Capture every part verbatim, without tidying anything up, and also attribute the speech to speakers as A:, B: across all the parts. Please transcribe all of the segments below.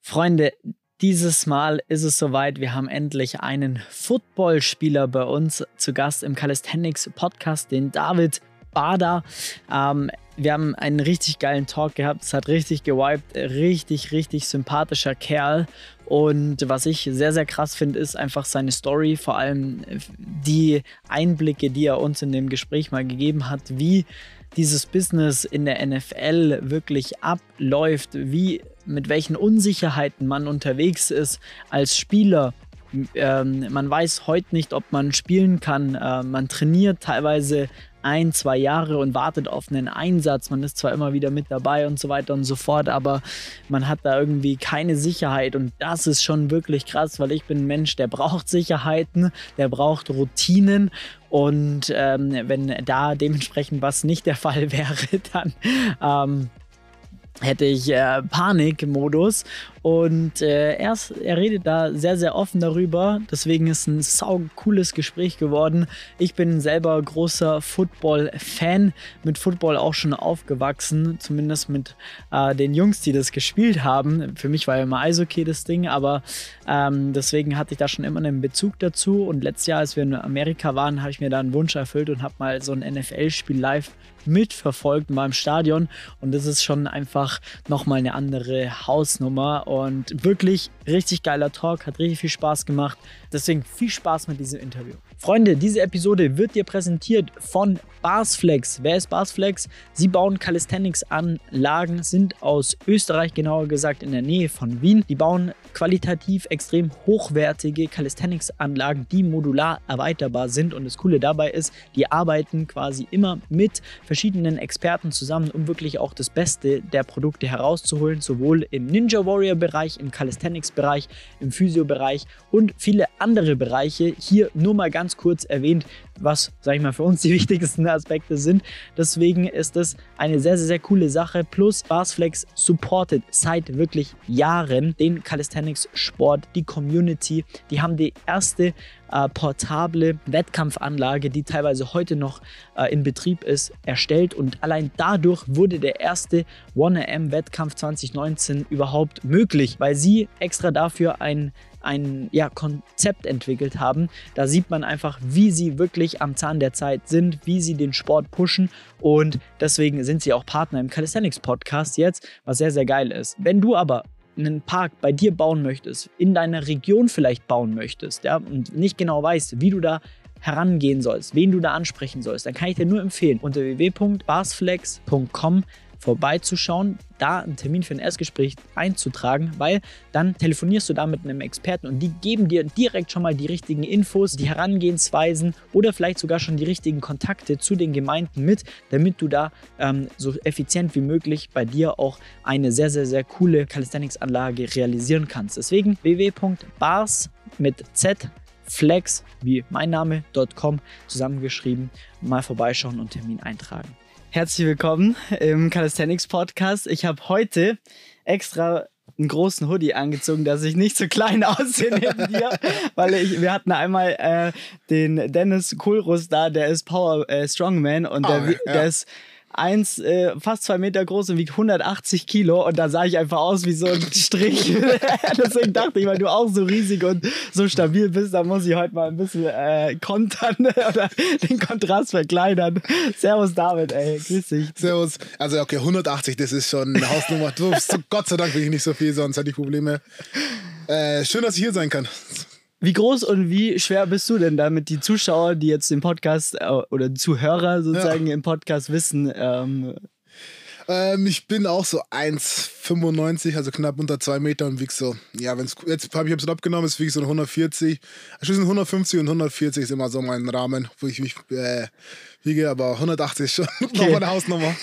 A: Freunde, dieses Mal ist es soweit. Wir haben endlich einen Footballspieler bei uns zu Gast im Calisthenics Podcast, den David Bader. Ähm, wir haben einen richtig geilen Talk gehabt. Es hat richtig gewiped. Richtig, richtig sympathischer Kerl. Und was ich sehr, sehr krass finde, ist einfach seine Story. Vor allem die Einblicke, die er uns in dem Gespräch mal gegeben hat, wie dieses Business in der N F L wirklich abläuft, wie mit welchen Unsicherheiten man unterwegs ist als Spieler. Ähm, man weiß heute nicht, ob man spielen kann. Äh, man trainiert teilweise ein, zwei Jahre und wartet auf einen Einsatz. Man ist zwar immer wieder mit dabei und so weiter und so fort, aber man hat da irgendwie keine Sicherheit und das ist schon wirklich krass, weil ich bin ein Mensch, der braucht Sicherheiten, der braucht Routinen und ähm, wenn da dementsprechend was nicht der Fall wäre, dann ähm, hätte ich äh, Panikmodus und äh, er, ist, er redet da sehr, sehr offen darüber. Deswegen ist ein sau cooles Gespräch geworden. Ich bin selber großer Football-Fan, mit Football auch schon aufgewachsen, zumindest mit äh, den Jungs, die das gespielt haben. Für mich war ja immer Eishockey das Ding, aber ähm, deswegen hatte ich da schon immer einen Bezug dazu. Und letztes Jahr, als wir in Amerika waren, habe ich mir da einen Wunsch erfüllt und habe mal so ein N F L-Spiel live mitverfolgt in meinem Stadion und das ist schon einfach nochmal eine andere Hausnummer und wirklich richtig geiler Talk, hat richtig viel Spaß gemacht. Deswegen viel Spaß mit diesem Interview. Freunde, diese Episode wird dir präsentiert von Barsflex. Wer ist Barsflex? Sie bauen Calisthenics-Anlagen, sind aus Österreich, genauer gesagt in der Nähe von Wien. Die bauen qualitativ extrem hochwertige Calisthenics-Anlagen, die modular erweiterbar sind. Und das Coole dabei ist, die arbeiten quasi immer mit verschiedenen Experten zusammen, um wirklich auch das Beste der Produkte herauszuholen, sowohl im Ninja Warrior-Bereich, im Calisthenics-Bereich, im Physio-Bereich und viele andere Bereiche. Hier nur mal ganz kurz erwähnt, was, sag ich mal, für uns die wichtigsten Aspekte sind. Deswegen ist es eine sehr, sehr, sehr coole Sache. Plus Barsflex supportet seit wirklich Jahren den Calisthenics-Sport, die Community. Die haben die erste äh, portable Wettkampfanlage, die teilweise heute noch äh, in Betrieb ist, erstellt. Und allein dadurch wurde der erste one A M-Wettkampf zwanzig neunzehn überhaupt möglich, weil sie extra dafür ein ein ja, Konzept entwickelt haben. Da sieht man einfach, wie sie wirklich am Zahn der Zeit sind, wie sie den Sport pushen und deswegen sind sie auch Partner im Calisthenics Podcast jetzt, was sehr, sehr geil ist. Wenn du aber einen Park bei dir bauen möchtest, in deiner Region vielleicht bauen möchtest, ja, und nicht genau weißt, wie du da herangehen sollst, wen du da ansprechen sollst, dann kann ich dir nur empfehlen, unter w w w punkt barsflex punkt com vorbeizuschauen, da einen Termin für ein Erstgespräch einzutragen, weil dann telefonierst du da mit einem Experten und die geben dir direkt schon mal die richtigen Infos, die Herangehensweisen oder vielleicht sogar schon die richtigen Kontakte zu den Gemeinden mit, damit du da ähm, so effizient wie möglich bei dir auch eine sehr, sehr, sehr coole Calisthenics-Anlage realisieren kannst. Deswegen w w w punkt bars mit Z flex wie mein Name .com zusammengeschrieben, mal vorbeischauen und Termin eintragen. Herzlich willkommen im Calisthenics Podcast. Ich habe heute extra einen großen Hoodie angezogen, dass ich nicht so klein aussehe neben dir, weil ich, wir hatten einmal äh, den Dennis Kohlruss da, der ist Power äh, Strongman und der, oh, ja. der ist eins, äh, fast zwei Meter groß und wiegt hundertachtzig Kilo und da sah ich einfach aus wie so ein Strich. Deswegen dachte ich, weil du auch so riesig und so stabil bist, da muss ich heute mal ein bisschen äh, kontern oder den Kontrast verkleinern. Servus David, ey, grüß dich.
B: Servus. Also okay, hundertachtzig, das ist schon eine Hausnummer. Du, Gott sei Dank bin ich nicht so viel, sonst hätte ich Probleme. Äh, schön, dass ich hier sein kann.
A: Wie groß und wie schwer bist du denn, damit die Zuschauer, die jetzt den Podcast äh, oder die Zuhörer sozusagen ja. im Podcast wissen? Ähm
B: ähm, ich bin auch so eins Komma fünfundneunzig, also knapp unter zwei Meter und wieg so, ja, wenn's, jetzt habe ich ein bisschen abgenommen, jetzt wiege ich so hundertvierzig. Zwischen hundertfünfzig und hundertvierzig ist immer so mein Rahmen, wo ich mich äh, wiege, aber hundertachtzig ist schon okay. Noch mal eine Hausnummer.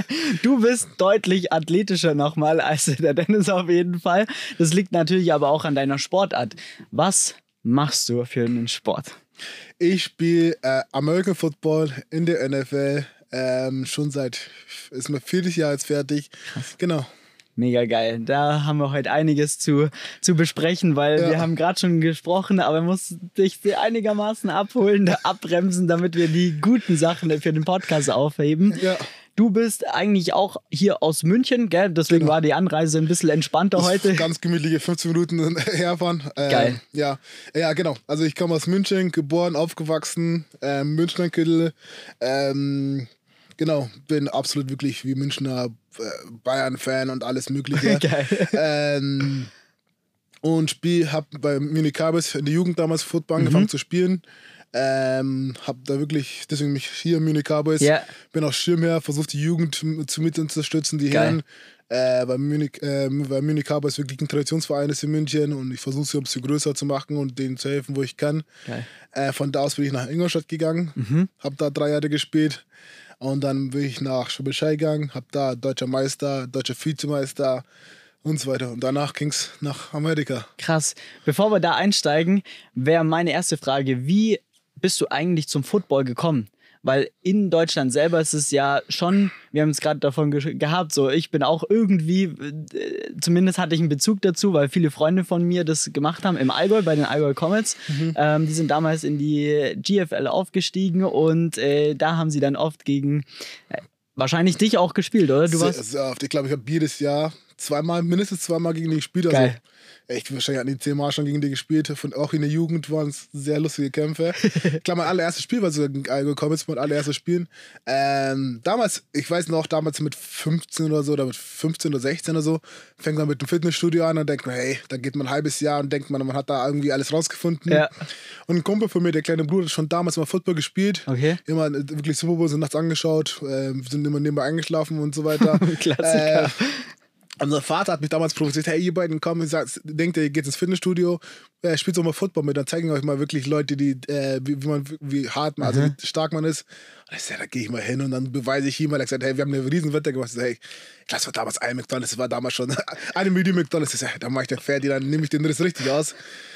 A: Du bist deutlich athletischer nochmal als der Dennis auf jeden Fall. Das liegt natürlich aber auch an deiner Sportart. Was machst du für einen Sport?
B: Ich spiele äh, American Football in der N F L, ähm, schon seit, ist mein viertes Jahr jetzt fertig. Krass. Genau.
A: Mega geil. Da haben wir heute einiges zu, zu besprechen, weil ja. wir haben gerade schon gesprochen, aber ich muss dich einigermaßen abholen, abbremsen, damit wir die guten Sachen für den Podcast aufheben.
B: Ja.
A: du bist eigentlich auch hier aus München, gell? Deswegen
B: Genau.
A: war die Anreise ein bisschen entspannter
B: Das
A: heute.
B: Ganz gemütliche fünfzehn Minuten herfahren. Äh,
A: Geil.
B: Ja, ja, genau. Also ich komme aus München, geboren, aufgewachsen, äh, Münchner Kittel. Ähm, genau, bin absolut wirklich wie Münchner äh, Bayern-Fan und alles Mögliche.
A: Geil.
B: Ähm, und spiel, hab bei Munich Carbis in der Jugend damals Football angefangen
A: Mhm.
B: zu spielen. Ähm, hab da wirklich, deswegen mich hier in Munich Carbis,
A: Ja.
B: bin auch Schirmherr, versucht die Jugend m- zu mit unterstützen, die
A: Geil.
B: Herren. Äh, weil Munich, äh, weil Munich Carbis wirklich ein Traditionsverein ist in München und ich versuche sie ein bisschen größer zu machen und denen zu helfen, wo ich kann.
A: Geil.
B: Äh, von da aus bin ich nach Ingolstadt gegangen,
A: Mhm.
B: hab da drei Jahre gespielt und dann bin ich nach Schwäbisch Hall gegangen, hab da deutscher Meister, deutscher Vizemeister und so weiter. Und danach ging es nach Amerika.
A: Krass. Bevor wir da einsteigen, wäre meine erste Frage, wie bist du eigentlich zum Football gekommen? Weil in Deutschland selber ist es ja schon, wir haben es gerade davon ge gehabt, so ich bin auch irgendwie, äh, zumindest hatte ich einen Bezug dazu, weil viele Freunde von mir das gemacht haben im Allgäu, bei den Allgäu Comets. Mhm. Ähm, die sind damals in die G F L aufgestiegen und äh, da haben sie dann oft gegen, äh, wahrscheinlich dich auch gespielt, oder? Du warst
B: Sehr oft. Ich glaube, ich habe jedes Jahr zweimal, mindestens zweimal gegen die gespielt. Also
A: geil.
B: echt, wahrscheinlich an die zehnmal schon gegen die gespielt. Von, auch in der Jugend waren es sehr lustige Kämpfe. Ich glaube, mein allererstes Spiel war so gegen Allgäu Comets, mein allererstes Spiel. Ähm, damals, ich weiß noch, damals mit fünfzehn oder so, oder mit fünfzehn oder sechzehn oder so, fängt man mit dem Fitnessstudio an und denkt man, hey, da geht man ein halbes Jahr und denkt man, man hat da irgendwie alles rausgefunden.
A: Ja.
B: Und ein Kumpel von mir, der kleine Bruder, hat schon damals mal Football gespielt.
A: Okay.
B: Immer wirklich Super Bowl, sind nachts angeschaut, äh, sind immer nebenbei eingeschlafen und so weiter.
A: Klassiker.
B: Äh, Unser Vater hat mich damals provoziert, hey, ihr beiden kommen, sagt, denkt ihr, ihr geht ins Fitnessstudio, äh, spielt so mal Football mit, dann zeigen wir euch mal wirklich Leute, die, äh, wie, wie, man, wie hart man, also
A: Mhm.
B: wie stark man ist. Und ich sage, da gehe ich mal hin und dann beweise ich ihm, weil er gesagt hat, hey, wir haben eine riesen Wette gemacht. Ich sage, hey, das war damals ein McDonalds, das war damals schon eine Medium McDonalds. Ich sage, da mache ich den fertig, dann nehme ich den Riss richtig aus.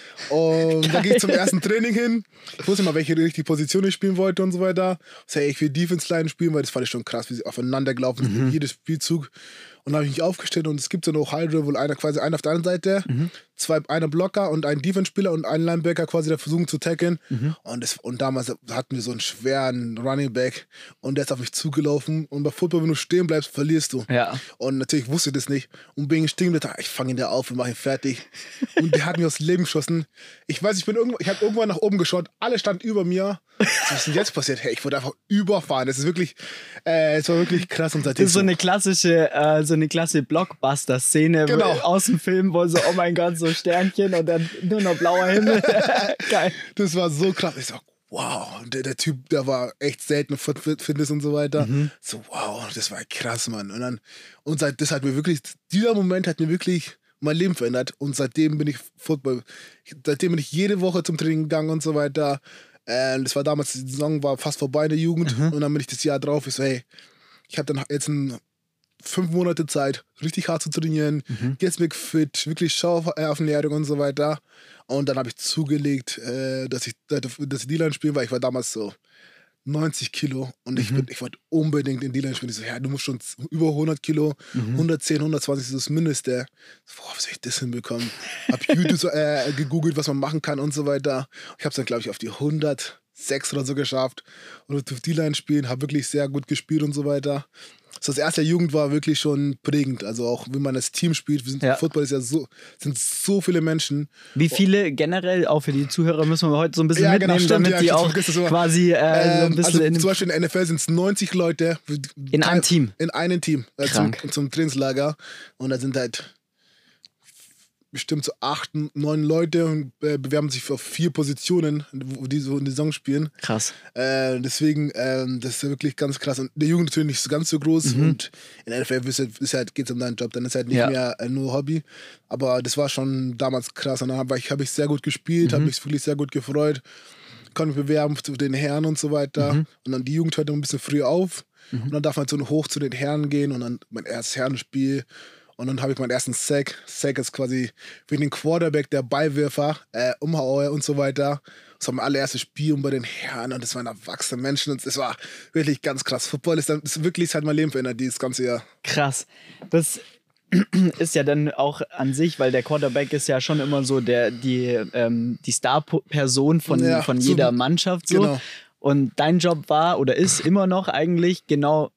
B: Und dann gehe ich zum ersten Training hin. Ich wusste mal, welche richtige Position ich spielen wollte und so weiter. Ich sage, ich will Defense Line spielen, weil das fand ich schon krass, wie sie aufeinander gelaufen sind, mhm. jedes Spielzug. Und dann habe ich mich aufgestellt und es gibt so eine High Drill, wo einer quasi einer auf der einen Seite, mhm. zwei, einer Blocker und ein Defense-Spieler und ein Linebacker quasi da versuchen zu tackeln. Mhm. Und, das, und damals hatten wir so einen schweren Running Back und der ist auf mich zugelaufen. Und bei Football, wenn du stehen bleibst, verlierst du.
A: Ja.
B: Und natürlich wusste ich das nicht. Und bin stehen geblieben, ich fange ihn da auf und mache ihn fertig. Und der hat mich aus dem Leben geschossen. Ich weiß, ich bin irgendwo, ich habe irgendwann nach oben geschaut, alle standen über mir. Was ist denn jetzt passiert? Hey, ich wurde einfach überfahren. Das ist wirklich, äh, es war wirklich krass. Und seitdem
A: das ist so eine klassische, äh, so eine klassische Blockbuster-Szene
B: genau.
A: aus dem Film, wo so, oh mein Gott, so Sternchen und dann nur noch blauer Himmel. Geil.
B: Das war so krass. Ich so, wow, der, der Typ, der war echt selten Fitness und so weiter. Mhm. So, wow, das war krass, Mann. Und dann, und seit, das hat mir wirklich, dieser Moment hat mir wirklich mein Leben verändert. Und seitdem bin ich Football, seitdem bin ich jede Woche zum Training gegangen und so weiter. Äh, das war damals, die Saison war fast vorbei in der Jugend. Mhm. Und dann bin ich das Jahr drauf, ich so, hey, ich habe dann jetzt ein fünf Monate Zeit, richtig hart zu trainieren, mhm. jetzt bin ich fit, wirklich schau auf, äh, auf Ernährung und so weiter. Und dann habe ich zugelegt, äh, dass ich, dass ich D-Line spielen, weil ich war damals so neunzig Kilo und ich, mhm. ich wollte unbedingt in D-Line spielen. Ich so, ja, du musst schon über hundert Kilo, mhm. hundertzehn, hundertzwanzig ist das Mindeste. Boah, wie soll ich das hinbekommen? Hab YouTube so, äh, gegoogelt, was man machen kann und so weiter. Ich habe es dann, glaube ich, auf die hundertsechs oder so geschafft. Und auf D-Line spielen, habe wirklich sehr gut gespielt und so weiter. Das erste Jugend war wirklich schon prägend. Also auch, wenn man das Team spielt, wir sind, ja. Football ist ja so, sind so viele Menschen.
A: Wie viele generell, auch für die Zuhörer, müssen wir heute so ein bisschen
B: ja,
A: mitnehmen,
B: genau, stimmt,
A: damit
B: ja,
A: die auch quasi äh, ähm, so ein bisschen...
B: Also
A: in
B: zum Beispiel in der N F L sind es neunzig Leute.
A: In einem Team?
B: In einem Team. Äh, zum, zum Trainingslager. Und da sind halt bestimmt so acht, neun Leute und äh, bewerben sich für vier Positionen, wo die so in der Saison spielen.
A: Krass.
B: Äh, deswegen, äh, das ist wirklich ganz krass. Und der Jugend natürlich nicht so ganz so groß. Mhm. Und in der N F L ist halt, halt, geht es um deinen Job, dann ist halt nicht ja. mehr äh, nur Hobby. Aber das war schon damals krass. Und dann habe ich, hab ich sehr gut gespielt, mhm. habe mich wirklich sehr gut gefreut. Konnte mich bewerben zu den Herren und so weiter. Mhm. Und dann die Jugend hört ein bisschen früh auf. Mhm. Und dann darf man so hoch zu den Herren gehen und dann mein erstes Herrenspiel. Und dann habe ich meinen ersten Sack. Sack ist quasi für den Quarterback, der Ballwürfer, äh, Umhaue und so weiter. Das war mein allererstes Spiel und bei den Herren und das waren erwachsene Menschen und das war wirklich ganz krass. Football ist, dann, ist wirklich halt mein Leben verändert, dieses ganze Jahr.
A: Krass. Das ist ja dann auch an sich, weil der Quarterback ist ja schon immer so der, die, ähm, die Star-Person von,
B: ja,
A: von
B: so,
A: jeder Mannschaft. So.
B: Genau.
A: Und dein Job war oder ist immer noch eigentlich genau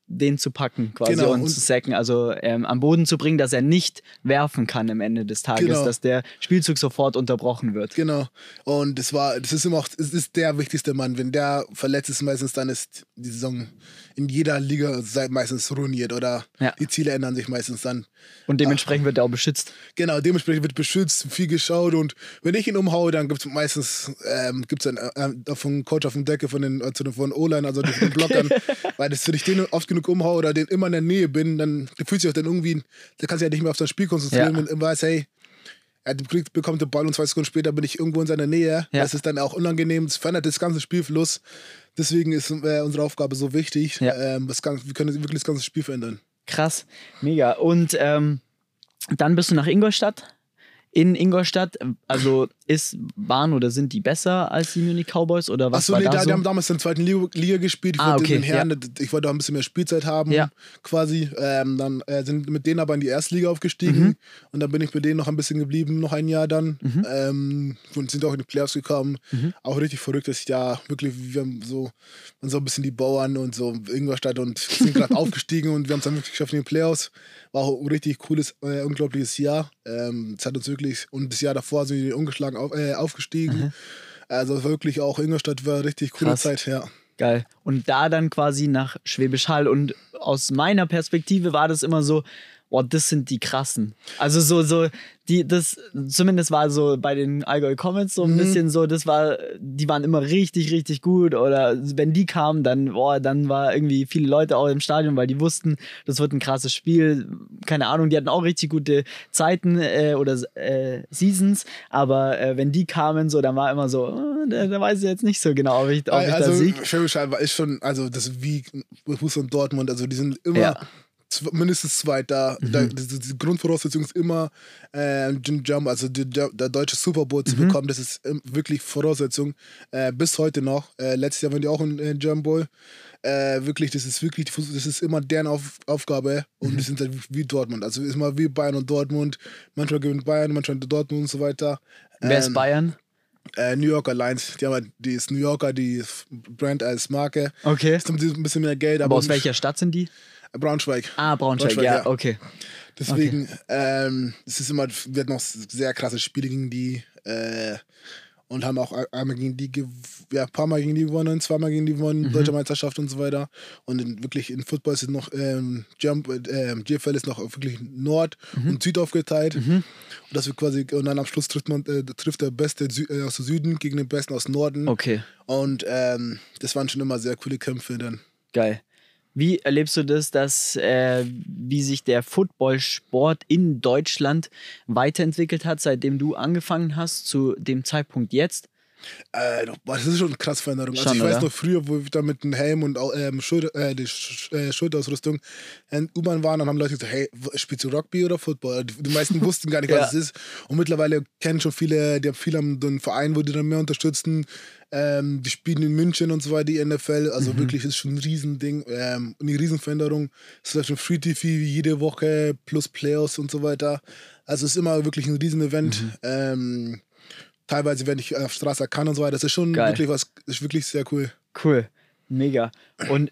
A: den zu packen quasi
B: Genau,
A: und,
B: und
A: zu sacken, also ähm, am Boden zu bringen, dass er nicht werfen kann am Ende des Tages,
B: Genau.
A: dass der Spielzug sofort unterbrochen wird.
B: Genau. Und das war, das ist immer auch, es ist der wichtigste Mann. Wenn der verletzt ist, meistens dann ist die Saison in jeder Liga meistens ruiniert oder
A: Ja.
B: die Ziele ändern sich meistens dann.
A: Und dementsprechend wird er auch beschützt.
B: Genau, dementsprechend wird beschützt, viel geschaut und wenn ich ihn umhaue, dann gibt es meistens ähm, gibt's dann äh, vom Coach auf dem Decke von den also von O-Line, also den Blockern, weil das, wenn ich den oft genug umhaue oder den immer in der Nähe bin, dann fühlt sich auch dann irgendwie, da kannst du ja nicht mehr auf das Spiel konzentrieren,
A: Ja.
B: wenn du weißt, hey, er bekommt den Ball und zwei Sekunden später bin ich irgendwo in seiner Nähe.
A: Ja.
B: Das ist dann auch unangenehm, das verändert das ganze Spielfluss. Deswegen ist äh, unsere Aufgabe so wichtig.
A: Ja.
B: Ähm, das kann, wir können wirklich das ganze Spiel verändern.
A: Krass, mega. Und ähm, dann bist du nach Ingolstadt. In Ingolstadt, also ist, waren oder sind die besser als die Munich Cowboys oder was
B: Achso,
A: war
B: nee,
A: da
B: da,
A: so?
B: die haben damals in der zweiten Liga, Liga gespielt. Ich
A: Ah,
B: wollte
A: okay,
B: den Herren, ich wollte auch ein bisschen mehr Spielzeit haben,
A: Ja.
B: quasi. Ähm, dann äh, sind mit denen aber in die Erstliga aufgestiegen
A: Mhm.
B: und dann bin ich mit denen noch ein bisschen geblieben, noch ein Jahr dann.
A: Mhm.
B: Ähm, und sind auch in die Playoffs gekommen.
A: Mhm.
B: Auch richtig verrückt, dass ich da wirklich, wir haben so, waren so ein bisschen die Bauern und so Ingolstadt und sind gerade aufgestiegen und wir haben es dann wirklich geschafft in den Playoffs. War auch ein richtig cooles, äh, unglaubliches Jahr. Ähm, es hat uns wirklich, und das Jahr davor sind wir ungeschlagen auf, äh, aufgestiegen.
A: Mhm.
B: Also wirklich auch Ingolstadt war eine richtig coole
A: Krass.
B: Zeit, ja.
A: Geil. Und da dann quasi nach Schwäbisch Hall. Und aus meiner Perspektive war das immer so, boah, das sind die Krassen. Also so, so, die, das, zumindest war so bei den Allgäu Comets so ein
B: Mhm.
A: bisschen so, das war, die waren immer richtig, richtig gut. Oder wenn die kamen, dann, boah, dann war irgendwie viele Leute auch im Stadion, weil die wussten, das wird ein krasses Spiel. Keine Ahnung, die hatten auch richtig gute Zeiten äh, oder äh, Seasons. Aber äh, wenn die kamen, so, dann war immer so, äh, da, da weiß ich jetzt nicht so genau, ob ich, ob ich da
B: Also
A: sieg.
B: Schwäbisch Hall war ist schon, also das ist wie Fuß und Dortmund, also die sind immer
A: Ja.
B: zw- mindestens Zweiter.
A: Mhm.
B: Da, die, die Grundvoraussetzung ist immer äh, den Jump, also die, der, der deutsche Super Bowl zu
A: Mhm.
B: bekommen. Das ist ähm, wirklich Voraussetzung. Äh, bis heute noch. Äh, letztes Jahr waren die auch in äh, Jump Bowl. Äh, wirklich, das ist wirklich, das ist immer deren Auf, Aufgabe und
A: Mhm.
B: die sind halt wie Dortmund. Also ist mal wie Bayern und Dortmund. Manchmal gewinnt Bayern, manchmal Dortmund und so weiter.
A: Wer ist
B: Ähm,
A: Bayern?
B: Äh, New Yorker Lions, die haben halt, die ist New Yorker, die Brand als Marke.
A: Okay.
B: Es kommt ein bisschen mehr Geld,
A: Aber
B: aber
A: aus welcher Stadt sind die?
B: Braunschweig.
A: Ah, Braunschweig,
B: Braunschweig,
A: ja,
B: ja.
A: okay.
B: Deswegen, ähm, es ist immer, wir hatten noch sehr krasse Spiele gegen die äh, und haben auch einmal gegen die, gew- ja, ein paar Mal gegen die gewonnen, zweimal gegen die gewonnen,
A: Mhm.
B: Deutsche Meisterschaft und so weiter. Und in, wirklich in Football ist noch, ähm, Jump, äh, G F L ist noch wirklich Nord
A: Mhm.
B: und Süd aufgeteilt.
A: Mhm.
B: Und dass wir quasi, und dann am Schluss trifft man, äh, trifft der Beste Sü äh, aus dem Süden gegen den Besten aus dem Norden.
A: Okay,
B: Und ähm, das waren schon immer sehr coole Kämpfe dann.
A: geil. Wie erlebst du das, dass äh, wie sich der Footballsport in Deutschland weiterentwickelt hat, seitdem du angefangen hast, zu dem Zeitpunkt jetzt?
B: Äh, boah, das ist schon eine krasse Veränderung.
A: Schon,
B: also ich weiß
A: oder?
B: noch früher, wo wir da mit dem Helm und au- ähm, Schulter, äh, die Sch äh, Schulterausrüstung in U-Bahn waren, dann haben Leute gesagt, hey, w- spielst du Rugby oder Football? Die, die meisten wussten gar nicht, was
A: Ja.
B: es ist. Und mittlerweile kennen schon viele, die haben viele haben so einen Verein, wo die dann mehr unterstützen. Ähm, die spielen in München und so weiter, die N F L. Also
A: Mhm.
B: wirklich, ist schon ein Riesending. Ähm, eine Riesenveränderung. Es läuft schon Free T V jede Woche plus Playoffs und so weiter. Also es ist immer wirklich ein Riesen-Event.
A: Mhm.
B: Ähm, Teilweise werde ich auf der Straße erkannt und so weiter. Das ist schon
A: Geil.
B: wirklich was, ist wirklich sehr cool.
A: Cool, mega. Und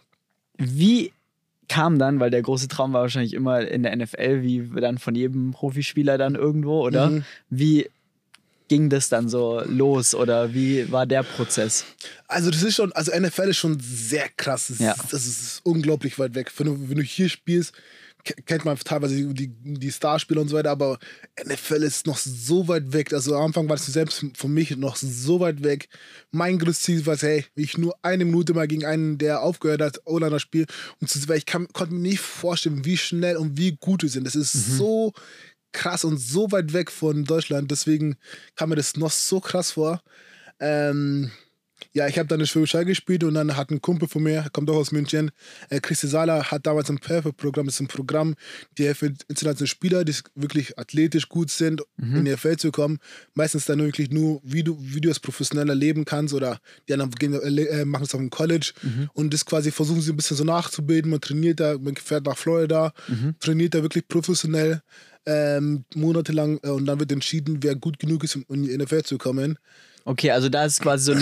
A: wie kam dann, weil der große Traum war wahrscheinlich immer in der N F L, wie dann von jedem Profispieler dann irgendwo, oder?
B: Mhm.
A: Wie ging das dann so los oder wie war der Prozess?
B: Also das ist schon, also N F L ist schon sehr krass. Das,
A: Ja.
B: ist, das ist unglaublich weit weg. Wenn du, wenn du hier spielst, ke- kennt man teilweise die, die Starspieler und so weiter, aber N F L ist noch so weit weg. Also am Anfang war es selbst für mich noch so weit weg. Mein größtes Ziel war, hey, ich nur eine Minute mal gegen einen, der aufgehört hat, Olander Spiel, und zu, weil ich kann, konnte mir nicht vorstellen, wie schnell und wie gut die sind. Das ist
A: Mhm.
B: so krass und so weit weg von Deutschland. Deswegen kam mir das noch so krass vor. Ähm, ja, ich habe dann in Schwäbisch Hall gespielt und dann hat ein Kumpel von mir, kommt auch aus München, äh, Christi Sala, hat damals ein Perfect-Programm, das ist ein Programm, die helfen internationalen Spieler, die wirklich athletisch gut sind,
A: Mhm.
B: in ihr Feld zu kommen. Meistens dann wirklich nur, wie du, wie du es professionell erleben kannst, oder die anderen gehen, äh, machen es auf dem College
A: Mhm.
B: und das quasi versuchen sie ein bisschen so nachzubilden. Man trainiert da, man fährt nach Florida,
A: Mhm.
B: trainiert da wirklich professionell ähm, monatelang äh, und dann wird entschieden, wer gut genug ist, um in die N F L zu kommen.
A: Okay, also da ist quasi so eine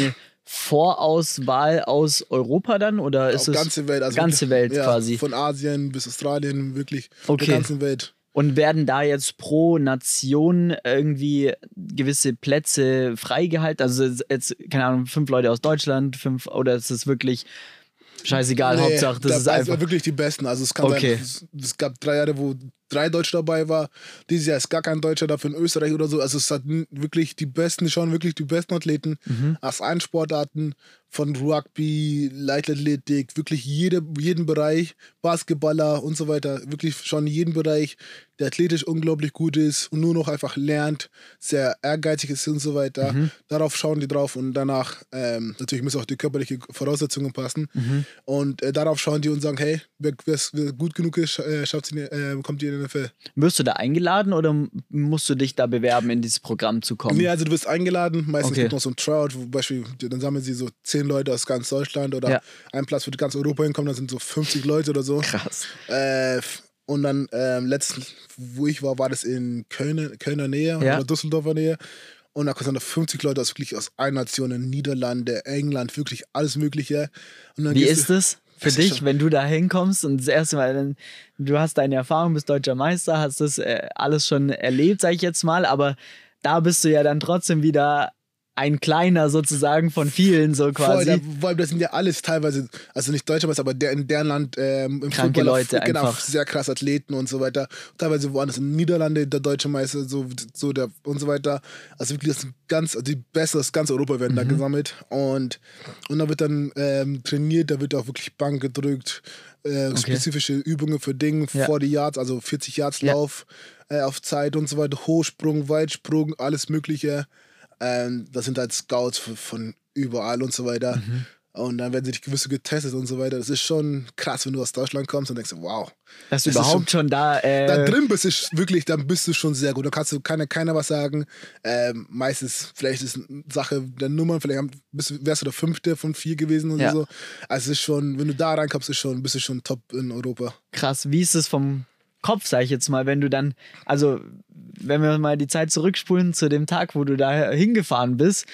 A: Vorauswahl aus Europa dann? Oder ist es
B: ganze Welt, also
A: ganze
B: wirklich,
A: Welt
B: ja,
A: quasi?
B: Von Asien bis Australien, wirklich
A: Okay.
B: der ganzen Welt.
A: Und werden da jetzt pro Nation irgendwie gewisse Plätze freigehalten? Also jetzt, keine Ahnung, fünf Leute aus Deutschland, fünf, oder ist es wirklich scheißegal,
B: Nee,
A: Hauptsache, das ist
B: dabei
A: einfach...
B: wirklich die Besten. Also es kann
A: Okay.
B: sein, es, es gab drei Jahre, wo drei Deutsche dabei war. Dieses Jahr ist gar kein Deutscher dafür in Österreich oder so. Also es hat wirklich die Besten, die schauen wirklich die besten Athleten
A: Mhm.
B: aus allen Sportarten, von Rugby, Leichtathletik, wirklich jede, jeden Bereich, Basketballer und so weiter, wirklich schon jeden Bereich, der athletisch unglaublich gut ist und nur noch einfach lernt, sehr ehrgeizig ist und so weiter.
A: Mhm.
B: Darauf schauen die drauf und danach ähm, natürlich müssen auch die körperlichen Voraussetzungen passen.
A: Mhm.
B: Und äh, darauf schauen die und sagen, hey, wer, wer gut genug ist, äh, schafft's in, die- äh, kommt die in den N F L.
A: Wirst du da eingeladen oder musst du dich da bewerben, in dieses Programm zu kommen?
B: Nee, also du wirst eingeladen, meistens
A: Okay.
B: gibt noch so ein Tryout, wo Beispiel, dann sammeln sie so zehn Leute aus ganz Deutschland oder
A: Ja.
B: ein Platz für ganz Europa hinkommen, dann sind so fünfzig Leute oder so.
A: Krass.
B: Äh, und dann ähm, letztens, wo ich war, war das in Köln, Kölner Nähe
A: Ja.
B: oder Düsseldorfer Nähe. Und da sind da fünfzig Leute aus wirklich aus allen Nationen, Niederlande, England, wirklich alles Mögliche. Und dann
A: Wie
B: gehst
A: ist
B: du-
A: es für
B: Das ist
A: dich,
B: schon-
A: wenn du da hinkommst und das erste Mal, dann, du hast deine Erfahrung, bist deutscher Meister, hast das äh, alles schon erlebt, sag ich jetzt mal, aber da bist du ja dann trotzdem wieder ein kleiner sozusagen von vielen, so
B: Voll,
A: quasi.
B: da, weil das sind ja alles teilweise, also nicht Deutsche, aber der, in deren Land ähm, im
A: Kranke
B: Football,
A: Leute
B: genau,
A: einfach.
B: sehr krass Athleten und so weiter. Teilweise woanders in den Niederlande der deutsche Meister so, so der, und so weiter. Also wirklich, das sind ganz, also die Besten aus ganz Europa werden
A: Mhm.
B: da gesammelt und, und da wird dann ähm, trainiert, da wird auch wirklich Bank gedrückt, äh,
A: Okay.
B: spezifische Übungen für Dinge,
A: Ja.
B: vierzig Yards, also vierzig Yards
A: Ja.
B: Lauf äh, auf Zeit und so weiter, Hochsprung, Weitsprung, alles Mögliche. Ähm, das sind halt Scouts f- von überall und so weiter.
A: Mhm.
B: Und dann werden sie gewisse getestet und so weiter. Das ist schon krass, wenn du aus Deutschland kommst und denkst, wow.
A: Dass du
B: das ist
A: überhaupt schon da. Äh,
B: Da drin bist du wirklich, dann bist du schon sehr gut. Da kannst du keiner, keiner was sagen. Ähm, meistens, vielleicht ist eine Sache der Nummern, vielleicht haben- bist, du- wärst du der Fünfte von vier gewesen und
A: Ja.
B: so. Also es ist schon, wenn du da reinkommst, ist schon, bist du schon top in Europa.
A: krass, wie ist es vom Kopf, sag ich jetzt mal, wenn du dann, also wenn wir mal die Zeit zurückspulen zu dem Tag, wo du da hingefahren bist,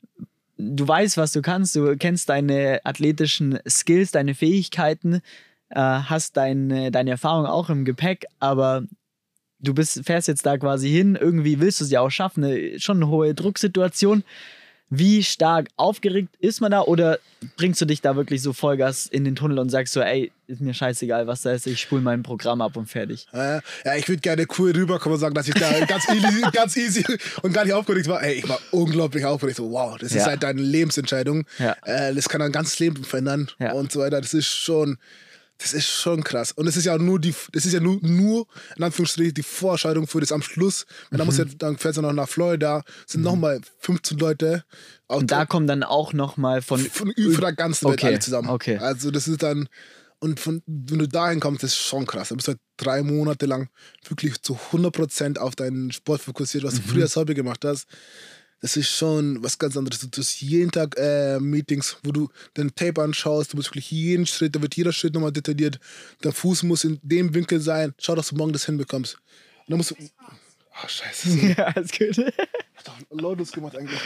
A: du weißt, was du kannst, du kennst deine athletischen Skills, deine Fähigkeiten, äh, hast deine, deine Erfahrung auch im Gepäck, aber du bist, fährst jetzt da quasi hin, irgendwie willst du es ja auch schaffen, eine, schon eine hohe Drucksituation. Wie stark aufgeregt ist man da oder bringst du dich da wirklich so Vollgas in den Tunnel und sagst so, ey, ist mir scheißegal, was da ist, ich spule mein Programm ab und fertig.
B: Äh, ja, ich würde gerne cool rüberkommen und sagen, dass ich da ganz easy, ganz easy und gar nicht aufgeregt war. Ey, ich war unglaublich aufgeregt. So, wow, das
A: Ja.
B: ist halt deine Lebensentscheidung.
A: Ja.
B: Äh, das kann dein ganzes Leben verändern
A: Ja.
B: und so weiter. Das ist schon, das ist schon krass. Und es ist ja nur die, das ist ja nur, nur in Anführungsstrichen die Vorentscheidung für das am Schluss. Und dann,
A: Mhm.
B: muss ja, dann fährst du noch nach Florida, sind nochmal fünfzehn Leute.
A: Und da kommen dann auch nochmal von...
B: von über der ganzen Welt
A: Okay,
B: alle zusammen.
A: okay.
B: Also das ist dann, und von, wenn du dahin kommst, das ist schon krass. Du bist halt drei Monate lang wirklich zu hundert Prozent auf deinen Sport fokussiert, was du früher als Hobby gemacht hast. Das ist schon was ganz anderes. Du hast jeden Tag äh, Meetings, wo du den Tape anschaust, du musst wirklich jeden Schritt, da wird jeder Schritt nochmal detailliert. Dein Fuß muss in dem Winkel sein. Schau, dass du morgen das hinbekommst. Und dann musst du... Ah, scheiße.
A: Ja, ist gut.
B: Hat doch lautlos gemacht eigentlich.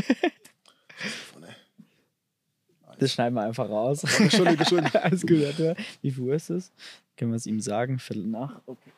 A: Das schneiden wir einfach raus.
B: Entschuldigung, Entschuldigung.
A: Alles gut, warte. Wie viel Uhr ist es? Können wir es ihm sagen? Viertel nach? Okay.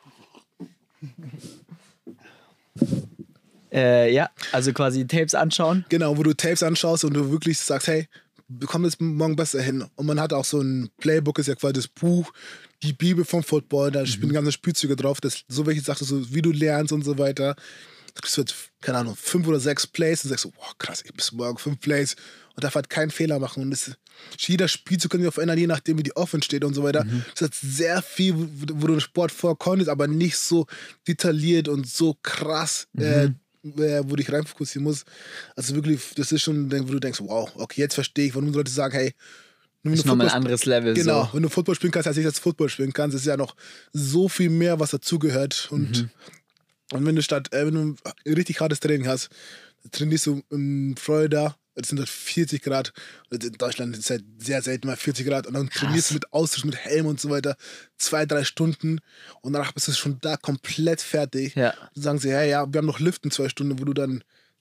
A: Äh, ja, also quasi Tapes anschauen.
B: Genau, wo du Tapes anschaust und du wirklich sagst, hey, wir kommen jetzt morgen besser hin. Und man hat auch so ein Playbook, ist ja quasi das Buch, die Bibel vom Football, da spielen ganze Spielzüge drauf, das, so welche Sachen, so wie du lernst und so weiter. Da kriegst du jetzt, keine Ahnung, fünf oder sechs Plays und sagst so, wow, krass, ich bis morgen fünf Plays und darf halt keinen Fehler machen. Und das, jeder Spielzug kann sich verändern, je nachdem, wie die Offense steht und so weiter.
A: Mhm.
B: Das ist sehr viel, wo, wo du im Sport vorkonntest, aber nicht so detailliert und so krass,
A: Mhm.
B: äh, äh, wo du dich rein fokussieren musst. Also wirklich, das ist schon, wo du denkst, wow, okay, jetzt verstehe ich, warum Leute sagen, hey, wenn
A: Das ist
B: du
A: nochmal ein
B: Football-
A: anderes Level.
B: Genau,
A: So.
B: wenn du Football spielen kannst, als ich als Football spielen kannst, ist ja noch so viel mehr, was dazugehört. Und,
A: Mhm.
B: und wenn du statt, äh, wenn du ein richtig hartes Training hast, trainierst du in Florida, es sind halt vierzig Grad, und in Deutschland ist es halt sehr selten mal vierzig Grad und dann trainierst du mit Austausch, mit Helm und so weiter, zwei, drei Stunden und danach bist du schon da komplett fertig.
A: Ja.
B: Dann sagen sie, ja, ja, wir haben noch Lift in zwei Stunden, wo du dann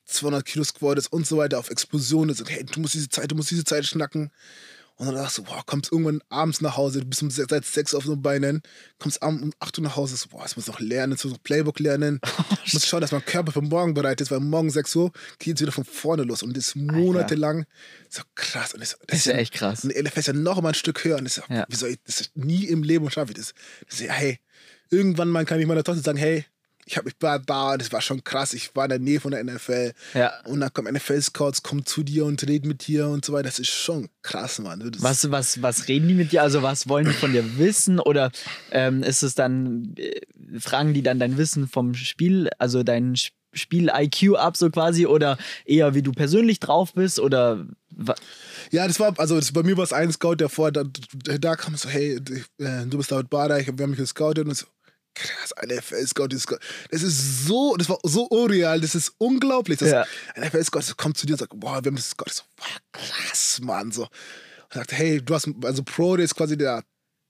B: zweihundert Kilo Squat ist und so weiter auf Explosion ist und hey, du musst diese Zeit, du musst diese Zeit schnacken. Und dann dachte ich so, boah, kommst irgendwann abends nach Hause, du bist um seit sechs auf den Beinen, kommst abends um acht Uhr nach Hause, so, boah, ich muss noch lernen, jetzt muss noch Playbook lernen, ich muss schauen, dass mein Körper für morgen bereit ist, weil morgen sechs Uhr geht es wieder von vorne los und das ist monatelang so krass. Und das, das,
A: das ist ja echt krass.
B: Und der L F ist ja noch mal ein Stück höher und das ist, ja. wie soll ich das nie im Leben schaffe ich das? Das ist ja, hey, irgendwann mal kann ich meiner Tochter sagen, hey, ich, hab, ich war da, das war schon krass, ich war in der Nähe von der N F L.
A: Ja.
B: Und dann kommen N F L-Scouts, kommen zu dir und reden mit dir und so weiter. Das ist schon krass, Mann. Das
A: was, was, was reden die mit dir? Also was wollen die von dir wissen? Oder ähm, ist es dann, äh, fragen die dann dein Wissen vom Spiel, also dein Spiel-I Q ab so quasi? Oder eher wie du persönlich drauf bist? Oder...
B: Ja, das war, also das, bei mir war es ein Scout, der vorher, da, da kam so, hey, du bist David Bader, ich hab, wir haben mich gescoutet und so, krass, N F L-Scout, das ist so, das war so unreal, das ist unglaublich. Das, ja. N F L-Scout kommt zu dir und sagt, boah, wir haben das Scout, so, boah, krass, Mann, so. Und sagt, hey, du hast, also Pro Day ist quasi der,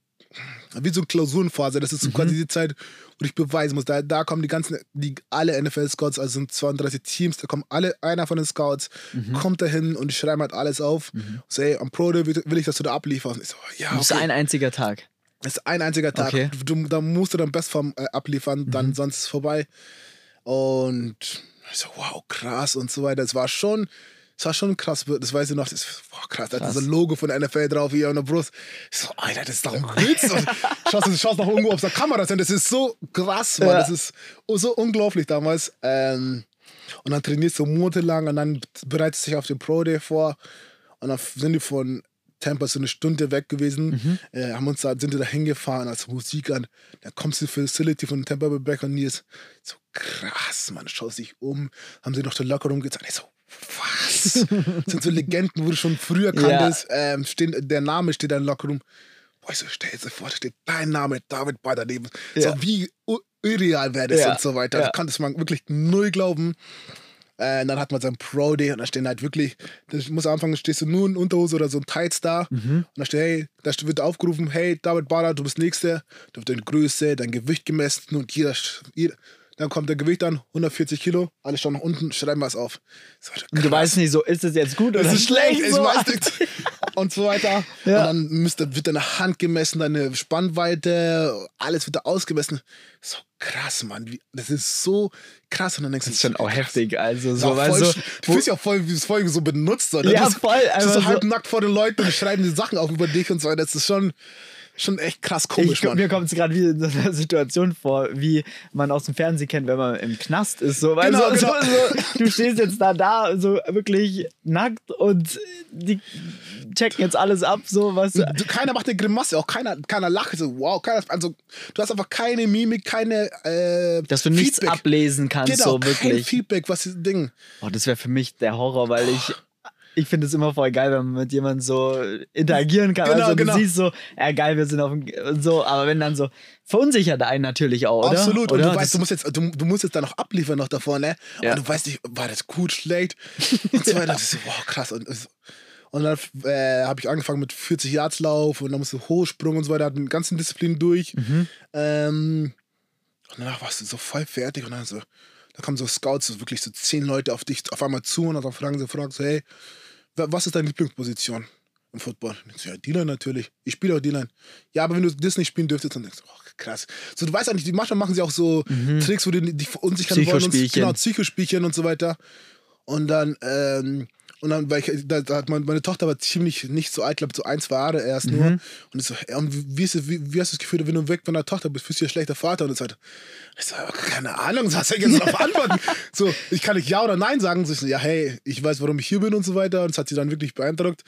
B: wie so eine Klausurenphase, das ist so mhm. quasi die Zeit, wo du dich beweisen musst. Da, da kommen die ganzen, die, alle N F L-Scouts, also sind zweiunddreißig Teams, da kommen alle, einer von den Scouts, mhm. kommt dahin und die schreiben halt alles auf. Mhm. Und so, hey, am Pro Day will ich, dass du da ablieferst. Und ich so, ja,
A: das okay. ist ein einziger Tag.
B: Das ist ein einziger Tag. Okay. Du, da musst du dann Bestform äh, abliefern, mhm. dann sonst ist es vorbei. Und ich so, wow, krass und so weiter. Es war schon, es war schon krass. Das weiß ich noch, das war krass. Da hat so ein Logo von der N F L drauf hier an der Brust. Ich so, Alter, das ist doch ein Witz. schaust, du schaust noch irgendwo, ob es da Kameras sind. Das ist so krass, Mann. Ja. Das ist so unglaublich damals. Ähm, und dann trainierst du monatelang und dann bereitest du dich auf den Pro Day vor. Und dann sind die von Tampa so eine Stunde weg gewesen, mhm. äh, haben uns da, sind da hingefahren als Musikern. Dann kommst du zur Facility von Tampa Bay Buccaneers. So krass, man, schaust dich um, haben sie noch den Lockerroom gezeigt. Ich so, was? Das sind so Legenden, wo du schon früher kanntest. Ja. Ähm, stehen, der Name steht da im Lockerroom. Boah, ich so, stell dir vor, da steht dein Name, David Bader daneben. Ja. So wie irreal wäre das ja. und so weiter. Ja. Da konnte man wirklich null glauben. Äh, dann hat man seinen Pro Day und da stehen halt wirklich, das muss am Anfang stehst du nur in Unterhose oder so ein Tights da mhm. und da steht, hey, da wird aufgerufen, hey, David Bader, du bist Nächster, da wird deine Größe, dein Gewicht gemessen und jeder, jeder dann kommt der Gewicht an, hundertvierzig Kilo, alle schauen nach unten, schreiben was auf. So,
A: und du weißt nicht so, ist das jetzt gut oder ist schlecht?
B: Ich
A: so?
B: weiß nicht. Und so weiter. Ja. Und dann müsste, wird deine Hand gemessen, deine Spannweite, alles wird da ausgemessen. So krass, Mann. Das ist so krass. Und dann denkst du,
A: das ist schon auch krass. Heftig. Also so,
B: ja, voll, so, du fühlst ja auch voll, wie es voll so benutzt. Oder?
A: Ja,
B: du bist,
A: voll.
B: Du bist so halb nackt vor den Leuten und schreiben die Sachen auf über dich und so weiter. Das ist schon... Schon echt krass komisch,
A: ich,
B: Mann.
A: Mir kommt es gerade wieder in so einer Situation vor, wie man aus dem Fernsehen kennt, wenn man im Knast ist. So, weil
B: genau,
A: so,
B: genau.
A: So, so, du stehst jetzt da, da, so wirklich nackt und die checken jetzt alles ab. So, was.
B: Du, keiner macht eine Grimasse, auch keiner, keiner lacht. So, wow, keiner, also, du hast einfach keine Mimik, keine äh,
A: dass du nichts Feedback. Ablesen kannst,
B: genau,
A: so wirklich.
B: Kein Feedback, was ist das Ding?
A: Oh, das wäre für mich der Horror, weil ich... Ich finde es immer voll geil, wenn man mit jemandem so interagieren kann.
B: Genau,
A: also, du
B: genau.
A: siehst so, ja geil, wir sind auf dem... So, aber wenn dann so... Verunsichert einen natürlich auch, oder?
B: Absolut.
A: Oder?
B: Und du weißt, du musst, jetzt, du, du musst jetzt da noch abliefern noch davor, ne?
A: Ja.
B: Und du weißt nicht, war das gut, schlecht? Und so weiter. Das ist so, wow, krass. Und, und dann äh, habe ich angefangen mit vierzig Yards Lauf und dann musst du Hochsprung und so weiter, hatten die ganzen Disziplinen durch. Mhm. Ähm, und danach warst du so voll fertig und dann so... Da kommen so Scouts, so wirklich so zehn Leute auf dich auf einmal zu und dann fragen sie, fragen so, hey, was ist deine Lieblingsposition im Football? Ich so, ja, D-Line natürlich. Ich spiele auch D-Line. Ja, aber wenn du das nicht spielen dürftest, dann denkst du, oh, krass. So, du weißt eigentlich, manchmal machen sie auch so mhm. Tricks, wo die dich verunsichern wollen. Und, genau, Psychospielchen und so weiter. Und dann, ähm, und dann, weil ich, da, da hat meine, meine Tochter war ziemlich nicht so alt, glaube so ein, zwei Jahre erst mhm. nur. Und ich so, ja, und wie, ist es, wie, wie hast du das Gefühl, wenn du weg von der Tochter bist, bist du ein schlechter Vater? Und ich so, ich so, keine Ahnung, was soll ich jetzt darauf antworten? So, ich kann nicht Ja oder Nein sagen. So, ich so, ja, hey, ich weiß, warum ich hier bin und so weiter. Und das hat sie dann wirklich beeindruckt.